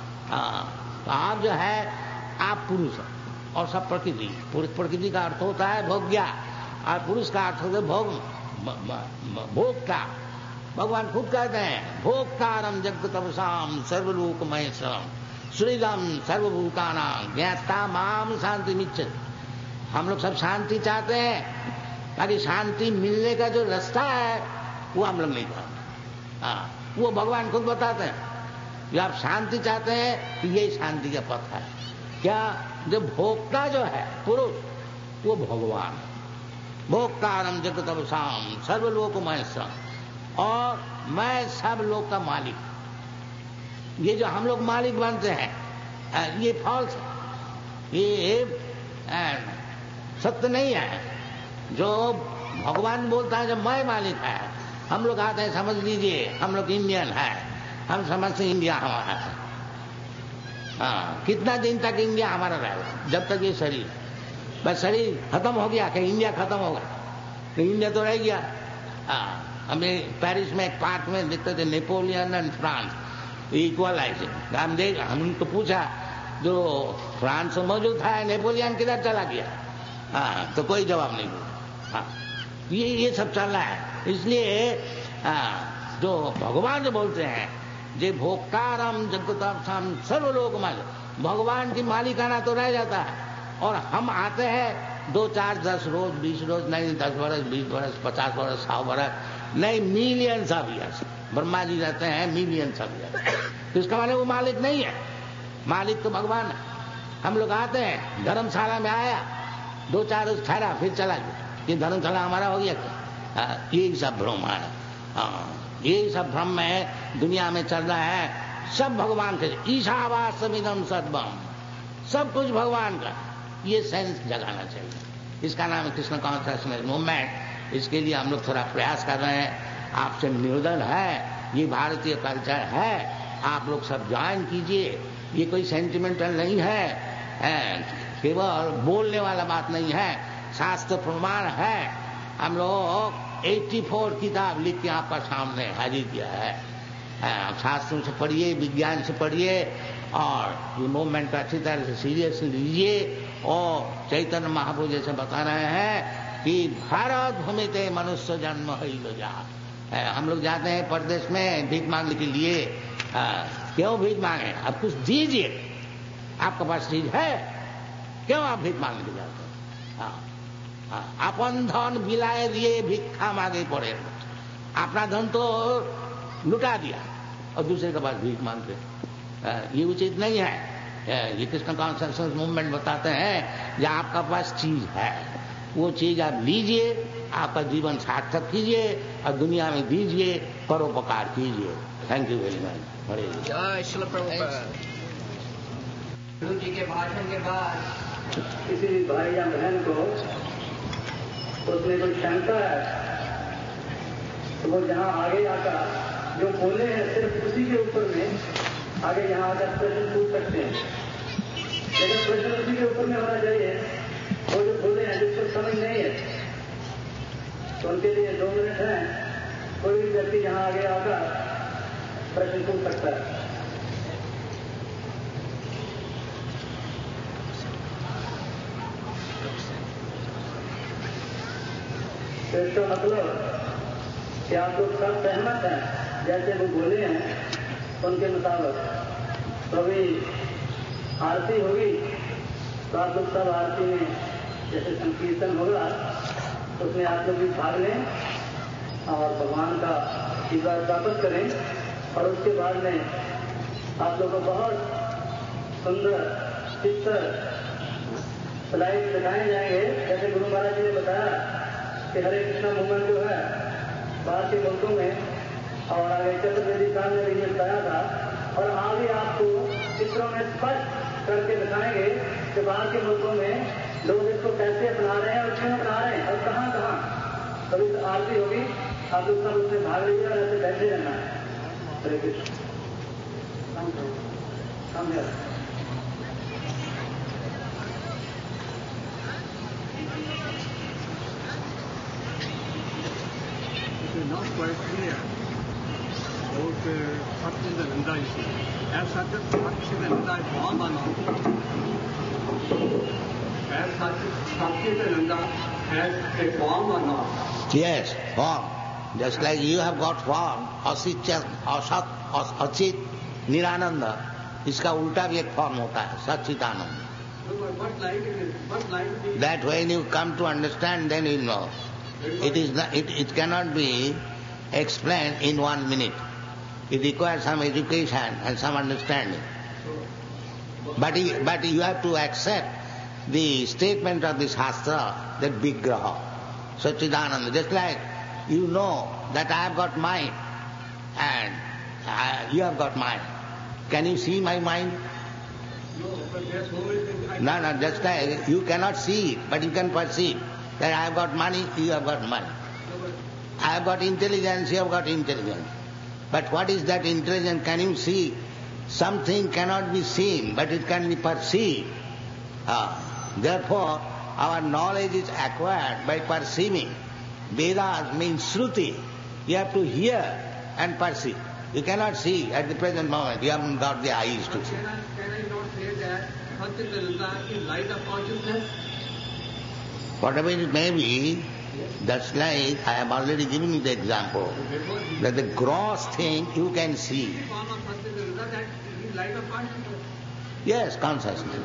Speaker 1: आप जो है आप पुरुष और सब प्रकृति। प्रकृति का अर्थ होता है भोग्या और पुरुष का अर्थ होता है भोक्ता। भगवान खुद कहते हैं भोक्तारम जगतपसाम सर्वलोकमय श्रीदम सर्वभूतानां ज्ञाता माम शांति मिच्छति। हम लोग सब शांति चाहते हैं, ताकि शांति मिलने का जो रास्ता है वो हम लोग नहीं जानते। वो भगवान खुद बताते हैं कि आप शांति चाहते हैं तो यही शांति का पथ है। क्या? जो भोक्ता जो है पुरुष वो भगवान। भोक्तारम जगतपसाम सर्वलोकमय और मैं सब लोग का मालिक। ये जो हम लोग मालिक बनते हैं ये फॉल्स है, ये सत्य नहीं है। जो भगवान बोलता है जब मैं मालिक है, हम लोग आते हैं समझ लीजिए हम लोग इंडियन है, हम समझते इंडिया हमारा है। कितना दिन तक इंडिया हमारा रहेगा? जब तक ये शरीर, बस शरीर खत्म हो गया कि इंडिया खत्म होगा, तो इंडिया तो रह गया। हमें पेरिस में एक पार्क में देखते थे नेपोलियन एंड फ्रांस इक्वलाइजिंग। हम उनको पूछा जो फ्रांस में मौजूद था नेपोलियन किधर चला गया? तो कोई जवाब नहीं दिया। ये सब चल रहा है। इसलिए जो भगवान जो बोलते हैं जे भोक्तारम जगताम सर्वलोकमय, भगवान की मालिकाना तो रह जाता है और हम आते हैं 2, 4, 10 रोज 20 रोज, नहीं 10 वर्ष 20 वर्ष 50 वर्ष 100 वर्ष, नहीं millions of years. Brahma ji रहते हैं मिलियंस ऑफ ईयर्स। तो इसका मतलब वो मालिक नहीं है, मालिक तो भगवान है। हम लोग आते हैं, धर्मशाला में आया 2-4 रोज ठहरा फिर चला गया, ये धर्मशाला हमारा हो गया क्या? यही सब भ्रम है। यही सब भ्रम में दुनिया में चल रहा है। सब भगवान के ईशावास्यमिदं सर्वम, सब कुछ भगवान का। ये सेंस जगाना चाहिए। इसका नाम है कृष्ण कॉन्शियसनेस मूवमेंट। इसके लिए हम लोग थोड़ा प्रयास कर रहे हैं। आपसे निवेदन है, ये भारतीय कल्चर है, आप लोग सब ज्वाइन कीजिए। ये कोई सेंटिमेंटल नहीं है, केवल बोलने वाला बात नहीं है, शास्त्र प्रमाण है। हम लोग 84 किताब लिख के आपका सामने हाजिर किया है। शास्त्रों से पढ़िए, विज्ञान से पढ़िए और ये मूवमेंट को अच्छी तरह से सीरियसली लीजिए। और चैतन्य महाप्रभु जैसे बता रहे हैं कि भारत भूमिते मनुष्य जन्म ही लो जा। हम लोग जाते हैं परदेश में भीख मांगने के लिए, क्यों भीख मांगे? आप कुछ दीजिए, आपके पास चीज है, क्यों आप भीख मांगने जाते हैं? अपन धन बिलाए दिए भिक्षा मांगे पड़े, अपना धन तो लुटा दिया और दूसरे के पास भीख मांगते, ये उचित नहीं है। ये कृष्ण कॉन्शसनेस मूवमेंट बताते हैं जहां आपका पास चीज है वो चीज आप लीजिए, आपका जीवन सार्थक कीजिए और दुनिया में दीजिए, परोपकार कीजिए। Thank you very much. Hare
Speaker 2: जय श्रील प्रभुपाद। गुरु जी के भाषण के बाद
Speaker 3: किसी भाई या बहन को उसमें कोई शंका है तो वो जहाँ आगे आकर जो बोले हैं सिर्फ उसी के ऊपर में आगे यहाँ आकर प्रश्न पूछ सकते हैं। लेकिन प्रश्न उसी के ऊपर में होना चाहिए, वो जो बोले हैं जिसको समझ नहीं है तो उनके लिए 2 मिनट हैं, कोई भी व्यक्ति यहाँ आगे आकर प्रश्न पूछ सकता है। तो इसका मतलब कि आप लोग सब सहमत हैं जैसे वो बोले हैं उनके मुताबिक। तो अभी आरती होगी तो आप लोग सब आरती में जैसे संकीर्तन होगा उसमें आप लोग भी भाग लें और भगवान का आशीर्वाद प्राप्त करें। और उसके बाद में आप लोग को बहुत सुंदर चित्र स्लाइड दिखाए जाएंगे। जैसे गुरु महाराज जी ने बताया कि हरे कृष्णा मूवमेंट जो है बाहर के मुल्कों में और आगे चतुर्वेदी साहब ने भी बताया था, और आगे आपको चित्रों में स्पष्ट करके दिखाएंगे कि बाहर के मुल्कों में लोग इसको कैसे अपना रहे हैं और क्यों अपना रहे हैं और कहाँ कहाँ। कभी तो आरती होगी, आप लोग सब उसमें भाग लीजिए और ऐसे बैठे रहना है। हरे Krishna.
Speaker 4: Not quite clear about Satchidananda issue. As such, Satchidananda is form or not? As such, Satchidananda has a form or not?
Speaker 1: Yes, form. Just like you have got form, Achit, Nirananda, इसका उल्टा भी एक form होता है, सच्चिदानंद.
Speaker 4: What like it is? What like it is?
Speaker 1: That when you come to understand, then you know. It cannot be explained in 1 minute. It requires some education and some understanding. But you have to accept the statement of the Shastra, that Vigraha, Satchidananda. Just like you know that I have got mind and you have got mind. Can you see my mind?
Speaker 4: No, but there's no way.
Speaker 1: No, just like you cannot see it, but you can perceive that I have got money, you have got money. I have got intelligence, you have got intelligence. But what is that intelligence? Can you see? Something cannot be seen, but it can be perceived. Therefore, our knowledge is acquired by perceiving. Vedas means Shruti. You have to hear and perceive. You cannot see at the present moment. You haven't got the eyes to see.
Speaker 4: Can I not say that Satchidananda is light of consciousness?
Speaker 1: Whatever it may be, that's like I have already given you the example, that the gross thing you can see.
Speaker 4: Form of Satchidananda, that is light of consciousness.
Speaker 1: Yes, consciousness.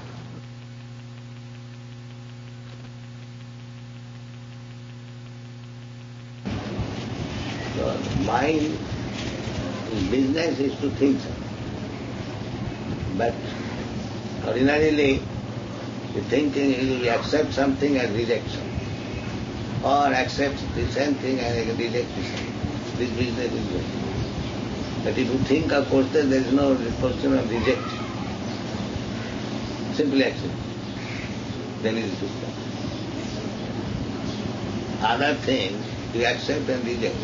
Speaker 1: So mind business is to think. But ordinarily, the thinking is we accept something and reject something. Or accept the same thing and reject the same. This business is good. But if you think of course there is no question of rejecting. Simply accept. Then it is Dukkha. Other things you accept and reject.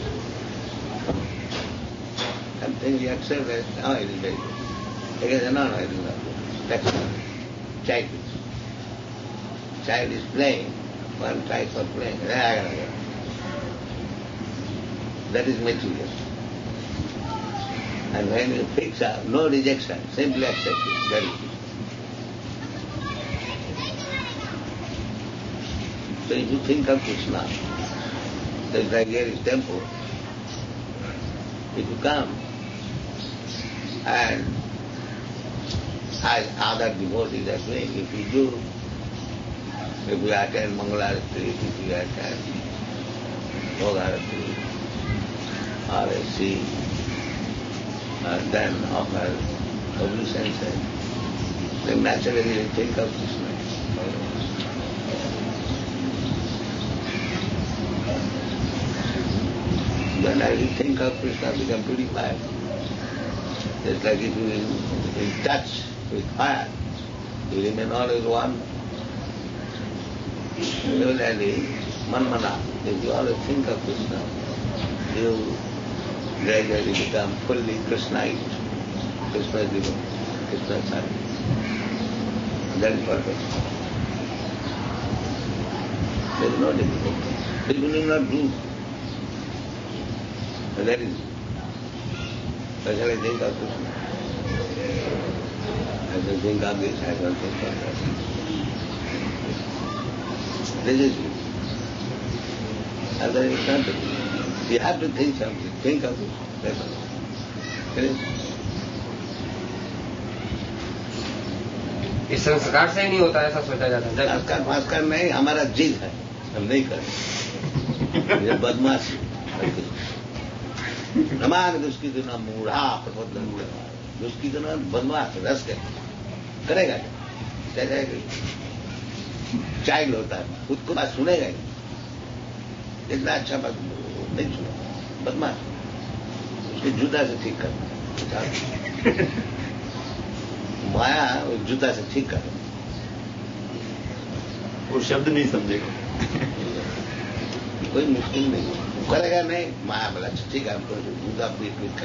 Speaker 1: Some things you accept as, oh, it is very good. Again, no, it is not good. That's not childish. Child is playing, one type of playing. That is material. And when you fix up, no rejection, simply accept it. That is it. So if you think of Krishna, that is like here is temple. If you come And as other devotees are doing, if we attend Mangalarati, if we attend Bhogarati, or see, and then offer obeisances, then naturally we think of Krishna. Then as you think of Krishna, become purified. Just like if you are in touch with fire, you remain always one. Similarly, manmana, if you always think of Krishna, you gradually become fully Krishnite. Krishna is devotee, Krishna is service. That is perfect. There is no difficulty. You need not do. That is, how shall I think of Krishna? I shall think of this, I shall think of that. This is it. Otherwise it's not it. You have to think something, think of it. That's all.
Speaker 2: इस संस्कार से ही नहीं होता ऐसा सोचा जाता है।
Speaker 1: संस्कार नहीं, हमारा जिद है, हम नहीं करते। ये बदमाशी नमान दुष्की दिन मूढ़ा प्रबोधन दुष्की दिन बदमाश रस करेगा क्या जाएगा? चाइल्ड होता है, खुद को बात सुनेगा ही, इतना अच्छा बात नहीं सुना, बदमाश उसके जूता से ठीक कर, माया उस जूता से ठीक कर,
Speaker 5: वो शब्द नहीं समझेगा,
Speaker 1: कोई मुश्किल नहीं, करेगा नहीं, माया बोला ठीक है, हमको जूता पीट कर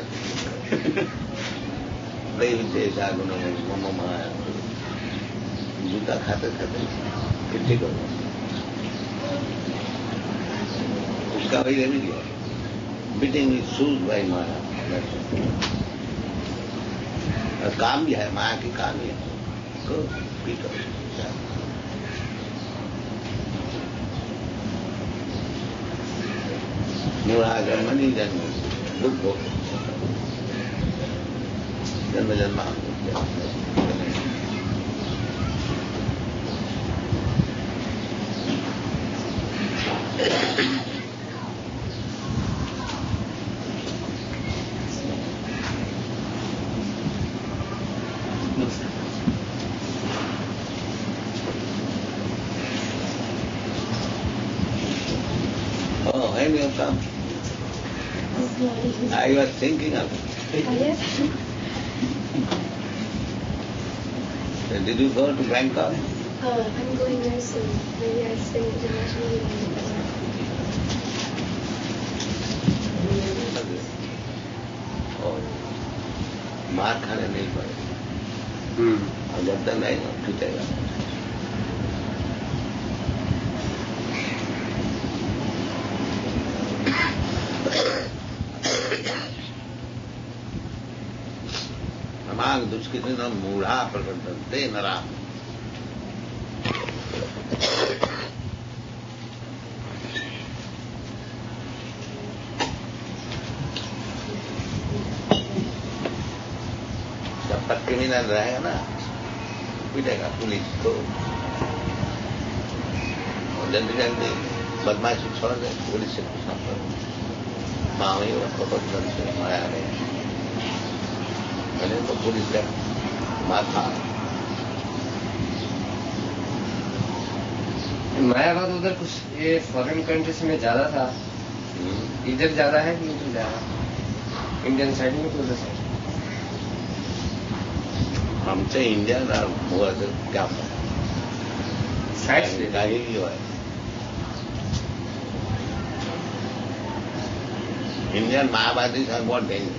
Speaker 1: नहीं विशेषा गुण मम माया, जूता खाते खाते फिर ठीक हो गया, उसका वही रेमेडी है, beating with shoes by Maya, और काम भी है, माया की काम ही है, उसको पीटो। मूढ़ा जन्म नहीं जन्म दुख हो जन्म जन्म Oh, when you come? I was thinking of it.
Speaker 6: Yes.
Speaker 1: Did you go to Bangkok?
Speaker 6: I'm going there soon. Maybe I spend international
Speaker 1: और मार खाने नहीं पड़े, और जब तक नहीं टूटेगा। नमाग दुष्कृतिन मूढ़ा प्रवर्तन्ते नरा, जब तक क्रिमिनल रहेगा ना, पीटेगा पुलिस को, और जल्दी जल्दी बदमाशी छोड़ दे, पुलिस से पूछना पड़ेगा, मामी और प्रबंधन से माया रहे, मैंने तो पुलिस का माथा।
Speaker 2: मायावाद उधर कुछ ये फॉरेन कंट्रीज में ज्यादा था, इधर ज्यादा है कि उधर ज्यादा? इंडियन साइड में तो उधर साइड?
Speaker 1: हमसे इंडियन और हुआ तो क्या पता,
Speaker 2: साइड से
Speaker 1: का ही हुआ है। इंडियन मायावादी आर बहुत डेंजरस।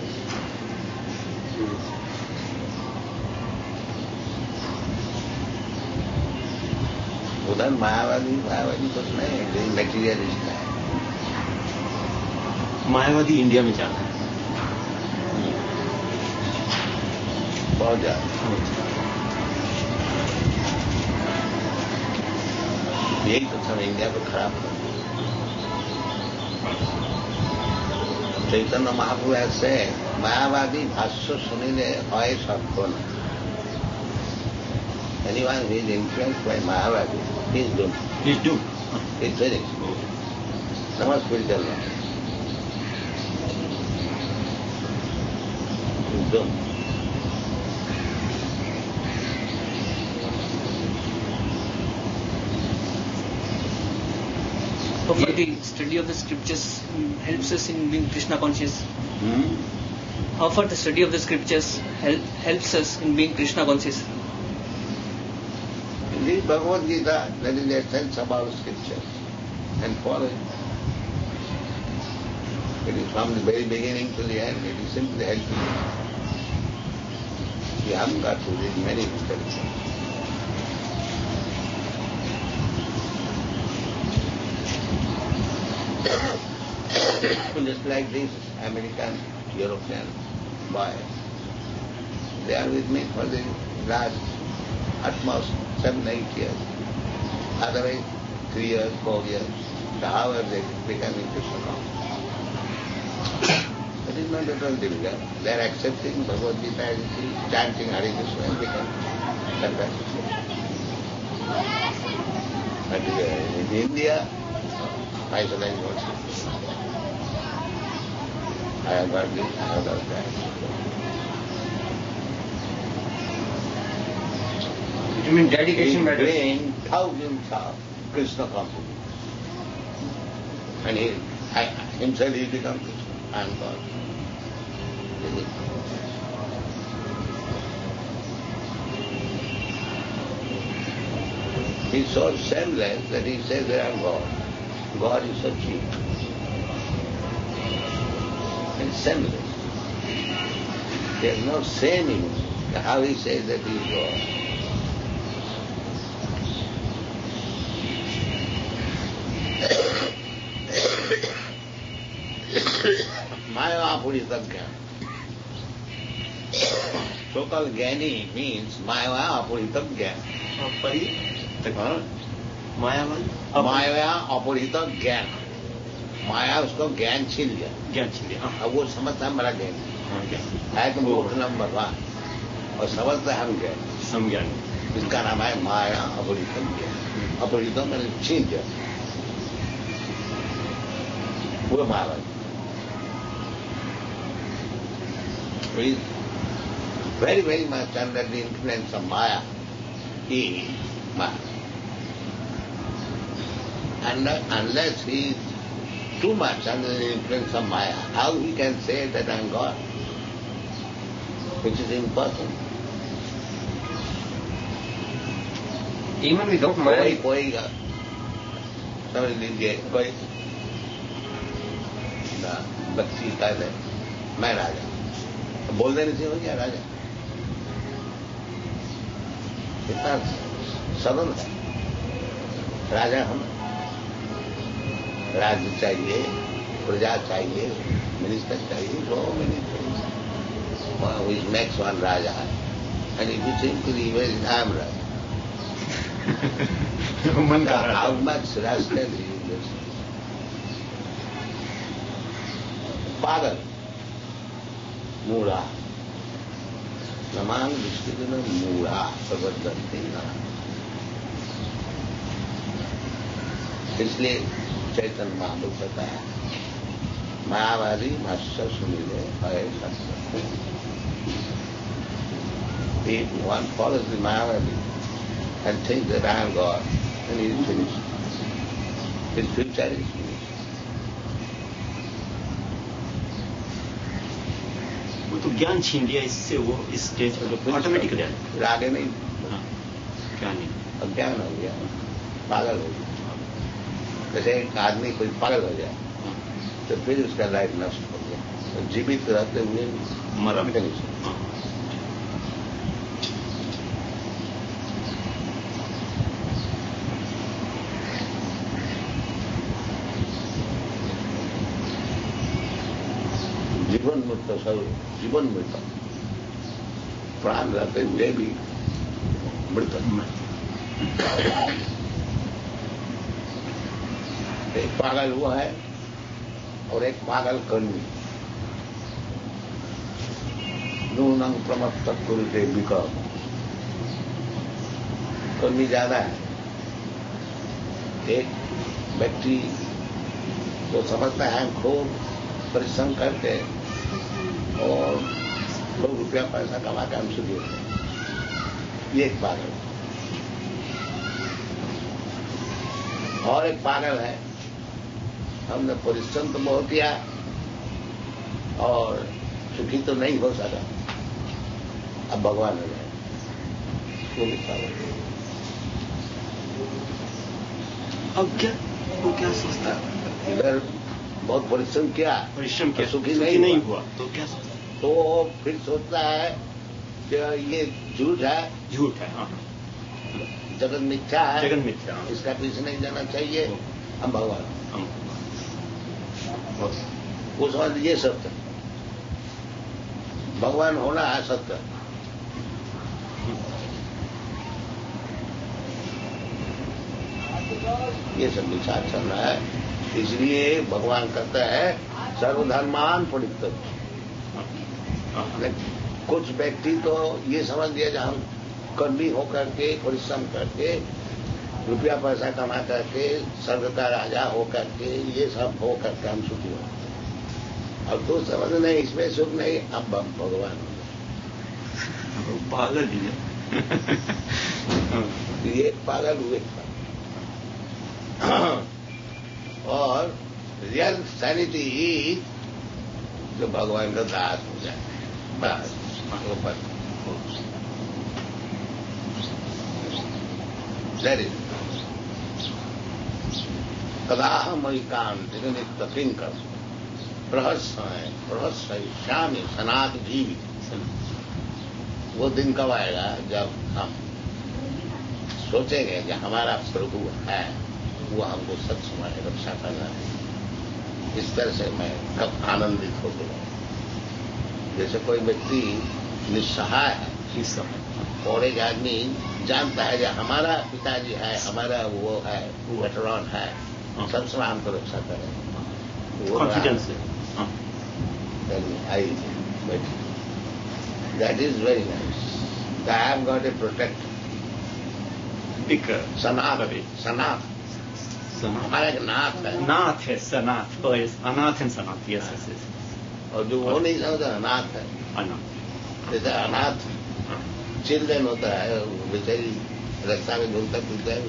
Speaker 1: उधर मायावादी कुछ नहीं, मटेरियलिस्ट है।
Speaker 5: मायावादी इंडिया में ज्यादा है,
Speaker 1: बहुत ज्यादा। यही तो सब इंडिया को खराब कर। चैतन्य महाप्रभु ऐसे मायावादी भाष्य सुनिले হয় সর্বনা। Anyone who is influenced by Mayavadi, he is doomed.
Speaker 5: He is doomed.
Speaker 1: It's finished. No more spiritual life. He is doomed.
Speaker 7: For the study of the scriptures helps us in being Krishna conscious. How far the study of the scriptures helps us in being Krishna conscious?
Speaker 1: Read Bhagavad Gita, that is the essence of our scriptures, and follow it. It is from the very beginning to the end, it is simply helping you. You haven't got to read many scriptures. Just like these American, European boys, they are with me for the last at most 7-8 years. Otherwise 3 years, 4 years. So how are they becoming Krishna conscious? It is not at all difficult. They are accepting Bhagavad Gita as it is, chanting Hare Krishna and becoming converted. But in India, I should I go? I have got this, I have got that.
Speaker 2: You mean dedication
Speaker 1: He
Speaker 2: matters?
Speaker 1: doing thousands of Krishna company. And himself he becomes Krishna. I am God. He is so shameless that he says that I am God. God is so cheap. And shameless. There is no shame in how he says that he is God. Maya Apurita Jnana. So-called Jnani means Maya Apurita Jnana. माया अपहृत ज्ञान, माया उसको ज्ञान छीन लिया, अब वो समझता है मेरा ज्ञान है तो मूर्ख नाम भगवान और समझता है हम ज्ञान, इसका नाम है माया अपहृत ज्ञान। अपहृत मैंने छीन लिया, वो माया very very much under the influence of Maya. He is Maya. And unless he is too much under the influence of Maya, how he can say that I am God? Which is impossible.
Speaker 2: Even without Maya.
Speaker 1: कोई समझ लीजिए कोई बच्ची कह दे मैं राजा, बोल देने से हो गया राजा। इतना सरल है। राजा हम, राज्य चाहिए, प्रजा चाहिए, मिनिस्टर चाहिए, so many things which makes one raja. And if you simply imagine I am raja, how much rascal is this? Pagal, Mura. Naman Vishkidana Mura Prabhadanti Nama. इसलिए चैतन्य महाप्रभु बताया मायावादी भाष्य सुनिले है सत्य। If one follows the Mayavadi and thinks that I am God, then he is finished. His future is finished.
Speaker 5: वो तो ज्ञान छीन लिया, इससे वो इस स्टेज पर ऑटोमेटिकली
Speaker 1: आगे नहीं,
Speaker 5: क्या नहीं,
Speaker 1: अज्ञान हो गया, पागल हो गया। जैसे एक आदमी कोई पागल हो जाए तो फिर उसका लाइफ नष्ट हो गया, तो जीवित रहते हुए
Speaker 5: मरा
Speaker 1: नहीं। जीवन मृत सब जीवन मृत, प्राण रहते हुए भी मृत। एक पागल हुआ है और एक पागल कर्मी। नूनम प्रमत्त कुरुते विकल्प, कमी ज्यादा है। एक व्यक्ति तो समझता है खूब परिश्रम करके और खूब रुपया पैसा कमा के हम सुखी होते हैं, ये एक पागल। और एक पागल है, हमने परिश्रम तो बहुत किया और सुखी तो नहीं हो सका, अब भगवान हो जाए, वो भी पागल।
Speaker 5: अब क्या वो क्या सोचता है?
Speaker 1: इधर बहुत परिश्रम किया सुखी नहीं हुआ
Speaker 5: तो क्या सोचता है?
Speaker 1: तो फिर सोचता है कि ये झूठ है,
Speaker 5: हाँ।
Speaker 1: जगत मिथ्या है,
Speaker 5: जगत मिथ्या, हाँ।
Speaker 1: इसका पीछे नहीं जाना चाहिए, हम भगवान। वो समझ ये सत्य, भगवान होना है सत्य। ये सब विचार चल रहा है, इसलिए भगवान कहते हैं सर्वधर्मान परित्यज्य। कुछ व्यक्ति तो ये समझ लिया कि हम कर्मी होकर के परिश्रम करके रुपया पैसा कमा करके स्वर्ग का राजा होकर के ये सब हो करके हम सुखी हो। अब तो समझ नहीं, इसमें सुख नहीं, अब हम भगवान हो।
Speaker 5: पागल ही है।
Speaker 1: ये एक पागल हुए और रियल सैनिटी जो भगवान का दास हो जाए, बस ऊपर कदाहमयि कांत नित्य किंकर प्रहस्य श्यामी सनात जीवी। वो दिन कब आएगा जब हम सोचेंगे कि हमारा प्रभु है, वो हमको सच समय रक्षा करना है। इस तरह से मैं कब आनंदित हो गया। जैसे कोई व्यक्ति निस्सहाय है और एक आदमी जानता है कि हमारा पिताजी है, हमारा वो है, वेटरन है, सब समय हमको रक्षा करें,
Speaker 5: कॉन्फिडेंस है।
Speaker 1: That is very nice. I have got a protector. सनाथ हमारा एक नाथ है।
Speaker 5: नाथ है, सनाथ, अनाथ एंड सनाथ, यस यस।
Speaker 1: और जो वो नहीं समझता अनाथ है, जैसे अनाथ चिल्ड्रन होता है, बेचारी रक्षा में ढूंढता फिरता है,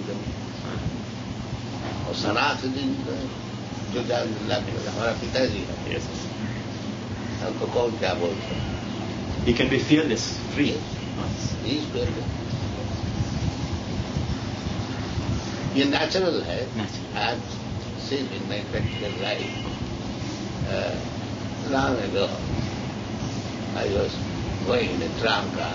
Speaker 1: और सनाथ जी जो हमारा पिताजी है, हमको कौन क्या बोलते हैं?
Speaker 5: He can be fearless, free.
Speaker 1: He is fearless. ये नेचुरल है। I have seen in my practical life. Long ago, I was going in a tram car.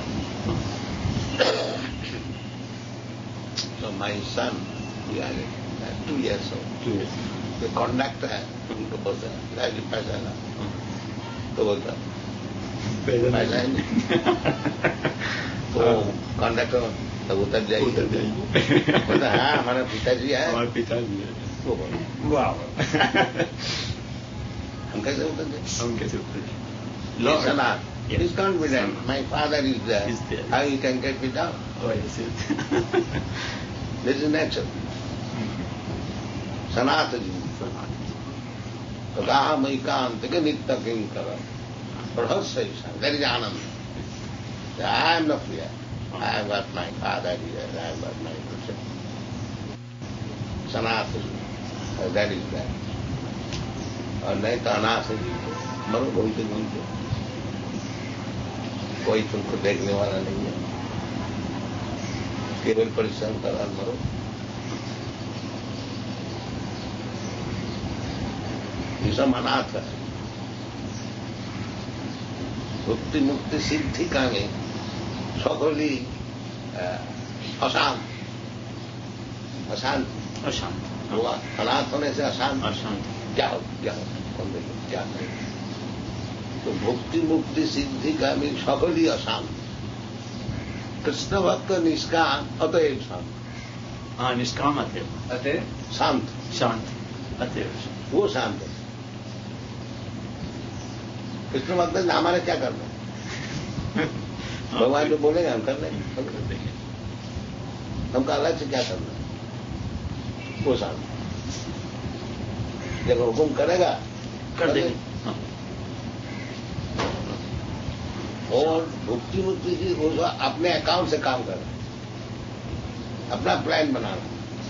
Speaker 1: So my son, he was 2 years old.
Speaker 5: 2 years.
Speaker 1: The conductor है, उनको बोलता है light पैसा ना, तो बोलता पैसा नहीं, तो कंडक्टर तब उतर जाइए, बोलता हाँ हमारा पिताजी है, वो बोला वाह, हम कैसे उतर जाए? Sanath is confident. My father is there. How you can get me down? This is natural. Sanath ji. Kadahamai kantika nitta kinkara. Prahasya. There is Anand. I am not fear. I have got my father here. I have got my Krishna. Sanath ji. That is that. और नहीं तो अनाथ जी मरो घूमते घूमते, कोई तुमको देखने वाला नहीं है, केवल परिश्रम कर मरो। ये सब अनाथ है। मुक्ति मुक्ति सिद्धि का में সকলেই अशांत अशांत
Speaker 5: अशांत,
Speaker 1: वो अनाथ होने से अशांत
Speaker 5: अशांत
Speaker 1: क्या हो क्या नहीं। तो भुक्ति मुक्ति सिद्धि का भी सकल ही अशांत। कृष्ण भक्त निष्काम अतएव शांत।
Speaker 5: हाँ, निष्काम अतएव
Speaker 1: शांत,
Speaker 5: शांत अतएव
Speaker 1: वो शांत है। कृष्ण भक्त ने हमारे क्या करना है? भगवान जो बोलेगा हम कर लेंगे, हमका अलग से क्या करना वो सामने जब हुक्म करेगा
Speaker 5: कर देंगे। हाँ।
Speaker 1: और भुक्ति मुक्ति की वो अपने अकाउंट से काम कर, अपना प्लान बनाना,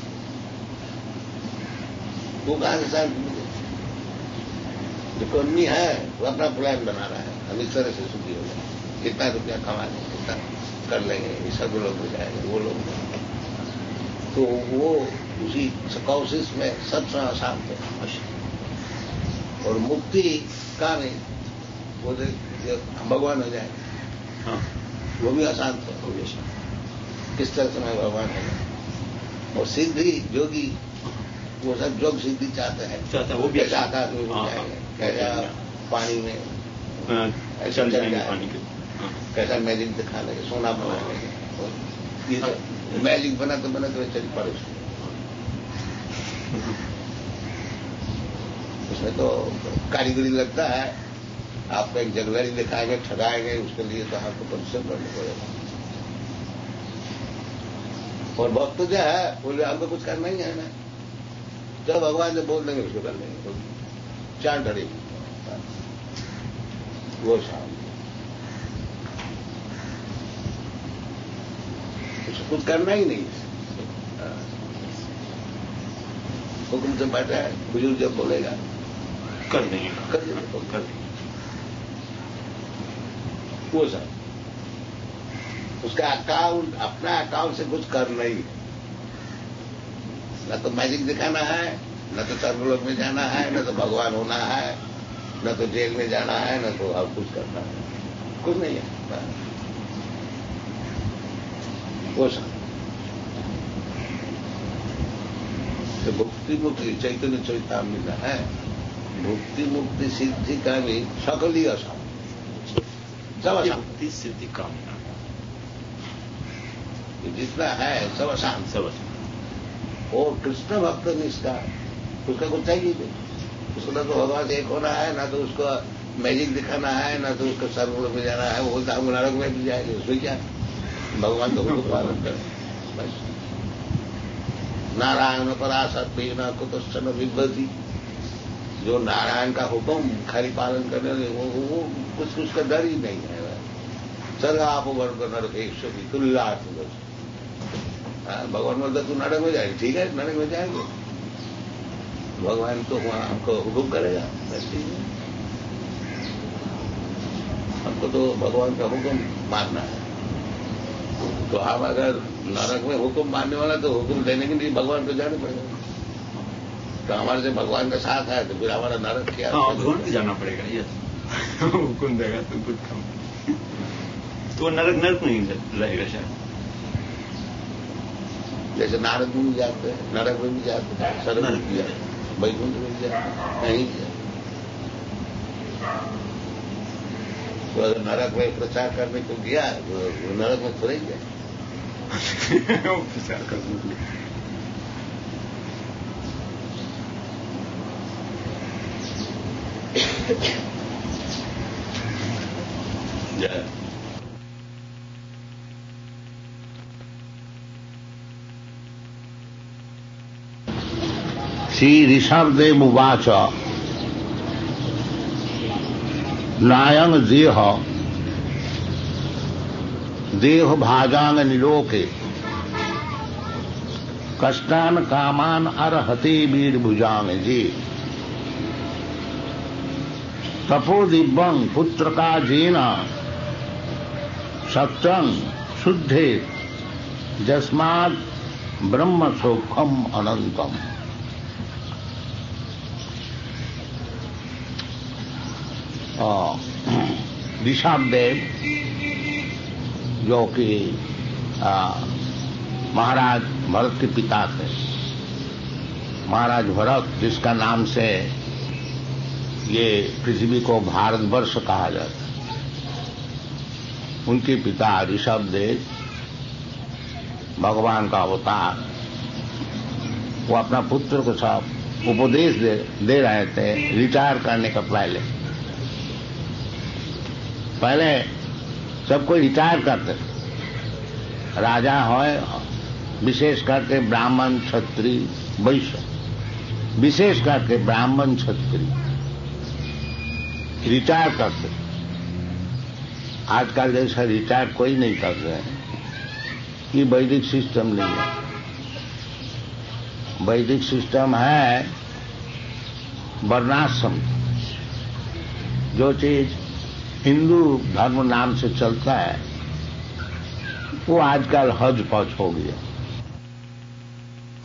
Speaker 1: वो कहां से शांति मिले? इकोनॉमी है वो अपना प्लान बना रहा है, हम इस तरह से सुखी हो जाए, कितना रुपया कमा लेंगे, कितना कर लेंगे, सब लोग हो जाएंगे, वो लोग तो वो उसी कोशिश में सब शांत है। और मुक्ति का नहीं, वो भगवान हो जाएगा।
Speaker 5: हाँ।
Speaker 1: वो भी अशांत है, वो भी अशांत, किस तरह से मैं भगवान हो जाए। और सिद्धि योगी वो सब जोग सिद्धि चाहते हैं,
Speaker 5: वो भी
Speaker 1: कैसा आकाश में हो जाएंगे, कैसा पानी में
Speaker 5: चल जाएंगे पानी के,
Speaker 1: कैसा मैजिक दिखा लेंगे, सोना बना लेंगे, ये मैजिक बना तो चल पड़े उसमें तो कारीगरी लगता है। आपको एक जगलरी दिखाएंगे, ठगाएंगे, उसके लिए तो आपको परिश्रम करना पड़ेगा। और भक्त तो जो है बोले हमको कुछ करना ही है ना, जब भगवान जो बोल देंगे उसको कर लेंगे, तो चार घड़ी वो शाम उसको कुछ करना ही नहीं, हुक्म से बैठा है, बुजुर्ग जब बोलेगा
Speaker 5: कर देंगे,
Speaker 1: कर देंगे वो सब। उसका अकाउंट, अपना अकाउंट से कुछ करना ही, न तो मैजिक दिखाना है, न तो सर्वलोक में जाना है, न तो भगवान होना है, न तो जेल में जाना है, न तो अब कुछ करना है, कुछ नहीं है वो सब। तो भुक्ति मुक्ति चैतन्य चैतामृत है, भुक्ति मुक्ति सिद्धि का भी सकल ही असाम, सब अशांत,
Speaker 5: मुक्ति सिद्धि कामना
Speaker 1: जितना है सब अशांत,
Speaker 5: सब अशांत।
Speaker 1: और कृष्ण भक्त निष्ठा उसका कुछ चाहिए नहीं, उसको ना तो भगवान से एक होना है, ना तो उसको मैजिक दिखाना है, ना तो उसको सर्वलोक में जाना है। वो बोलता हम नरक में भी जाएंगे, उसमें क्या भगवान तो उनको पालन करें बस। नारायण पराशक्ति न कुतश्चन विभ्रति, जो नारायण का हुक्म खाली पालन करने वो कुछ उसका डर ही नहीं है। सर्व आप वर्ग नरकेश्वरी तुल्लास, भगवान बोलता तू नरक में जाएगी, ठीक है नरक में जाएंगे, भगवान तो वहां हमको हुक्म करेगा बस, ठीक है। हमको तो भगवान का हुक्म मानना है, तो हम अगर नरक में हुक्म मानने वाला तो हुक्म देने के लिए भगवान को जाना पड़ेगा। तो हमारे से भगवान का साथ है तो फिर हमारा नरक क्या?
Speaker 5: भगवान को जाना पड़ेगा, ये हुक्म देगा तो कुछ काम तो नरक नहीं रहेगा शायद।
Speaker 1: जैसे नारद में भी जाते हैं, नरक में भी जाते हैं, स्वर्ग में भी जाते हैं, वैकुंठ में भी जाते हैं, नहीं जाते। तो अगर नरक में प्रचार करने को गया तो नरक में थोड़ा ही गया
Speaker 5: प्रचार करने के लिए।
Speaker 1: जय श्री ऋषभदेव उवाच नायं देह भाजांग निलोके कष्टान कामान अर्हते वीर भुजांग जी तपो दिव्यं पुत्र का जेना सत्यं शुद्धे जस्मात् ब्रह्म सौखम अनंतम। ऋषभदेव जो कि महाराज भरत के पिता थे, महाराज भरत जिसका नाम से ये पृथ्वी को भारतवर्ष कहा जाता है, उनके पिता ऋषभदेव भगवान का अवतार, वो अपना पुत्र को सब उपदेश दे रहे थे रिटायर करने का पहले सबको रिटायर करते, राजा हो, विशेष करके ब्राह्मण क्षत्रिय वैश्य, विशेष करके ब्राह्मण क्षत्रिय रिटायर करते। आजकल जैसा रिटायर कोई नहीं कर रहे हैं। ये वैदिक सिस्टम नहीं है। वैदिक सिस्टम है वर्णाश्रम। जो चीज हिंदू धर्म नाम से चलता है वो आजकल हज पच हो गया।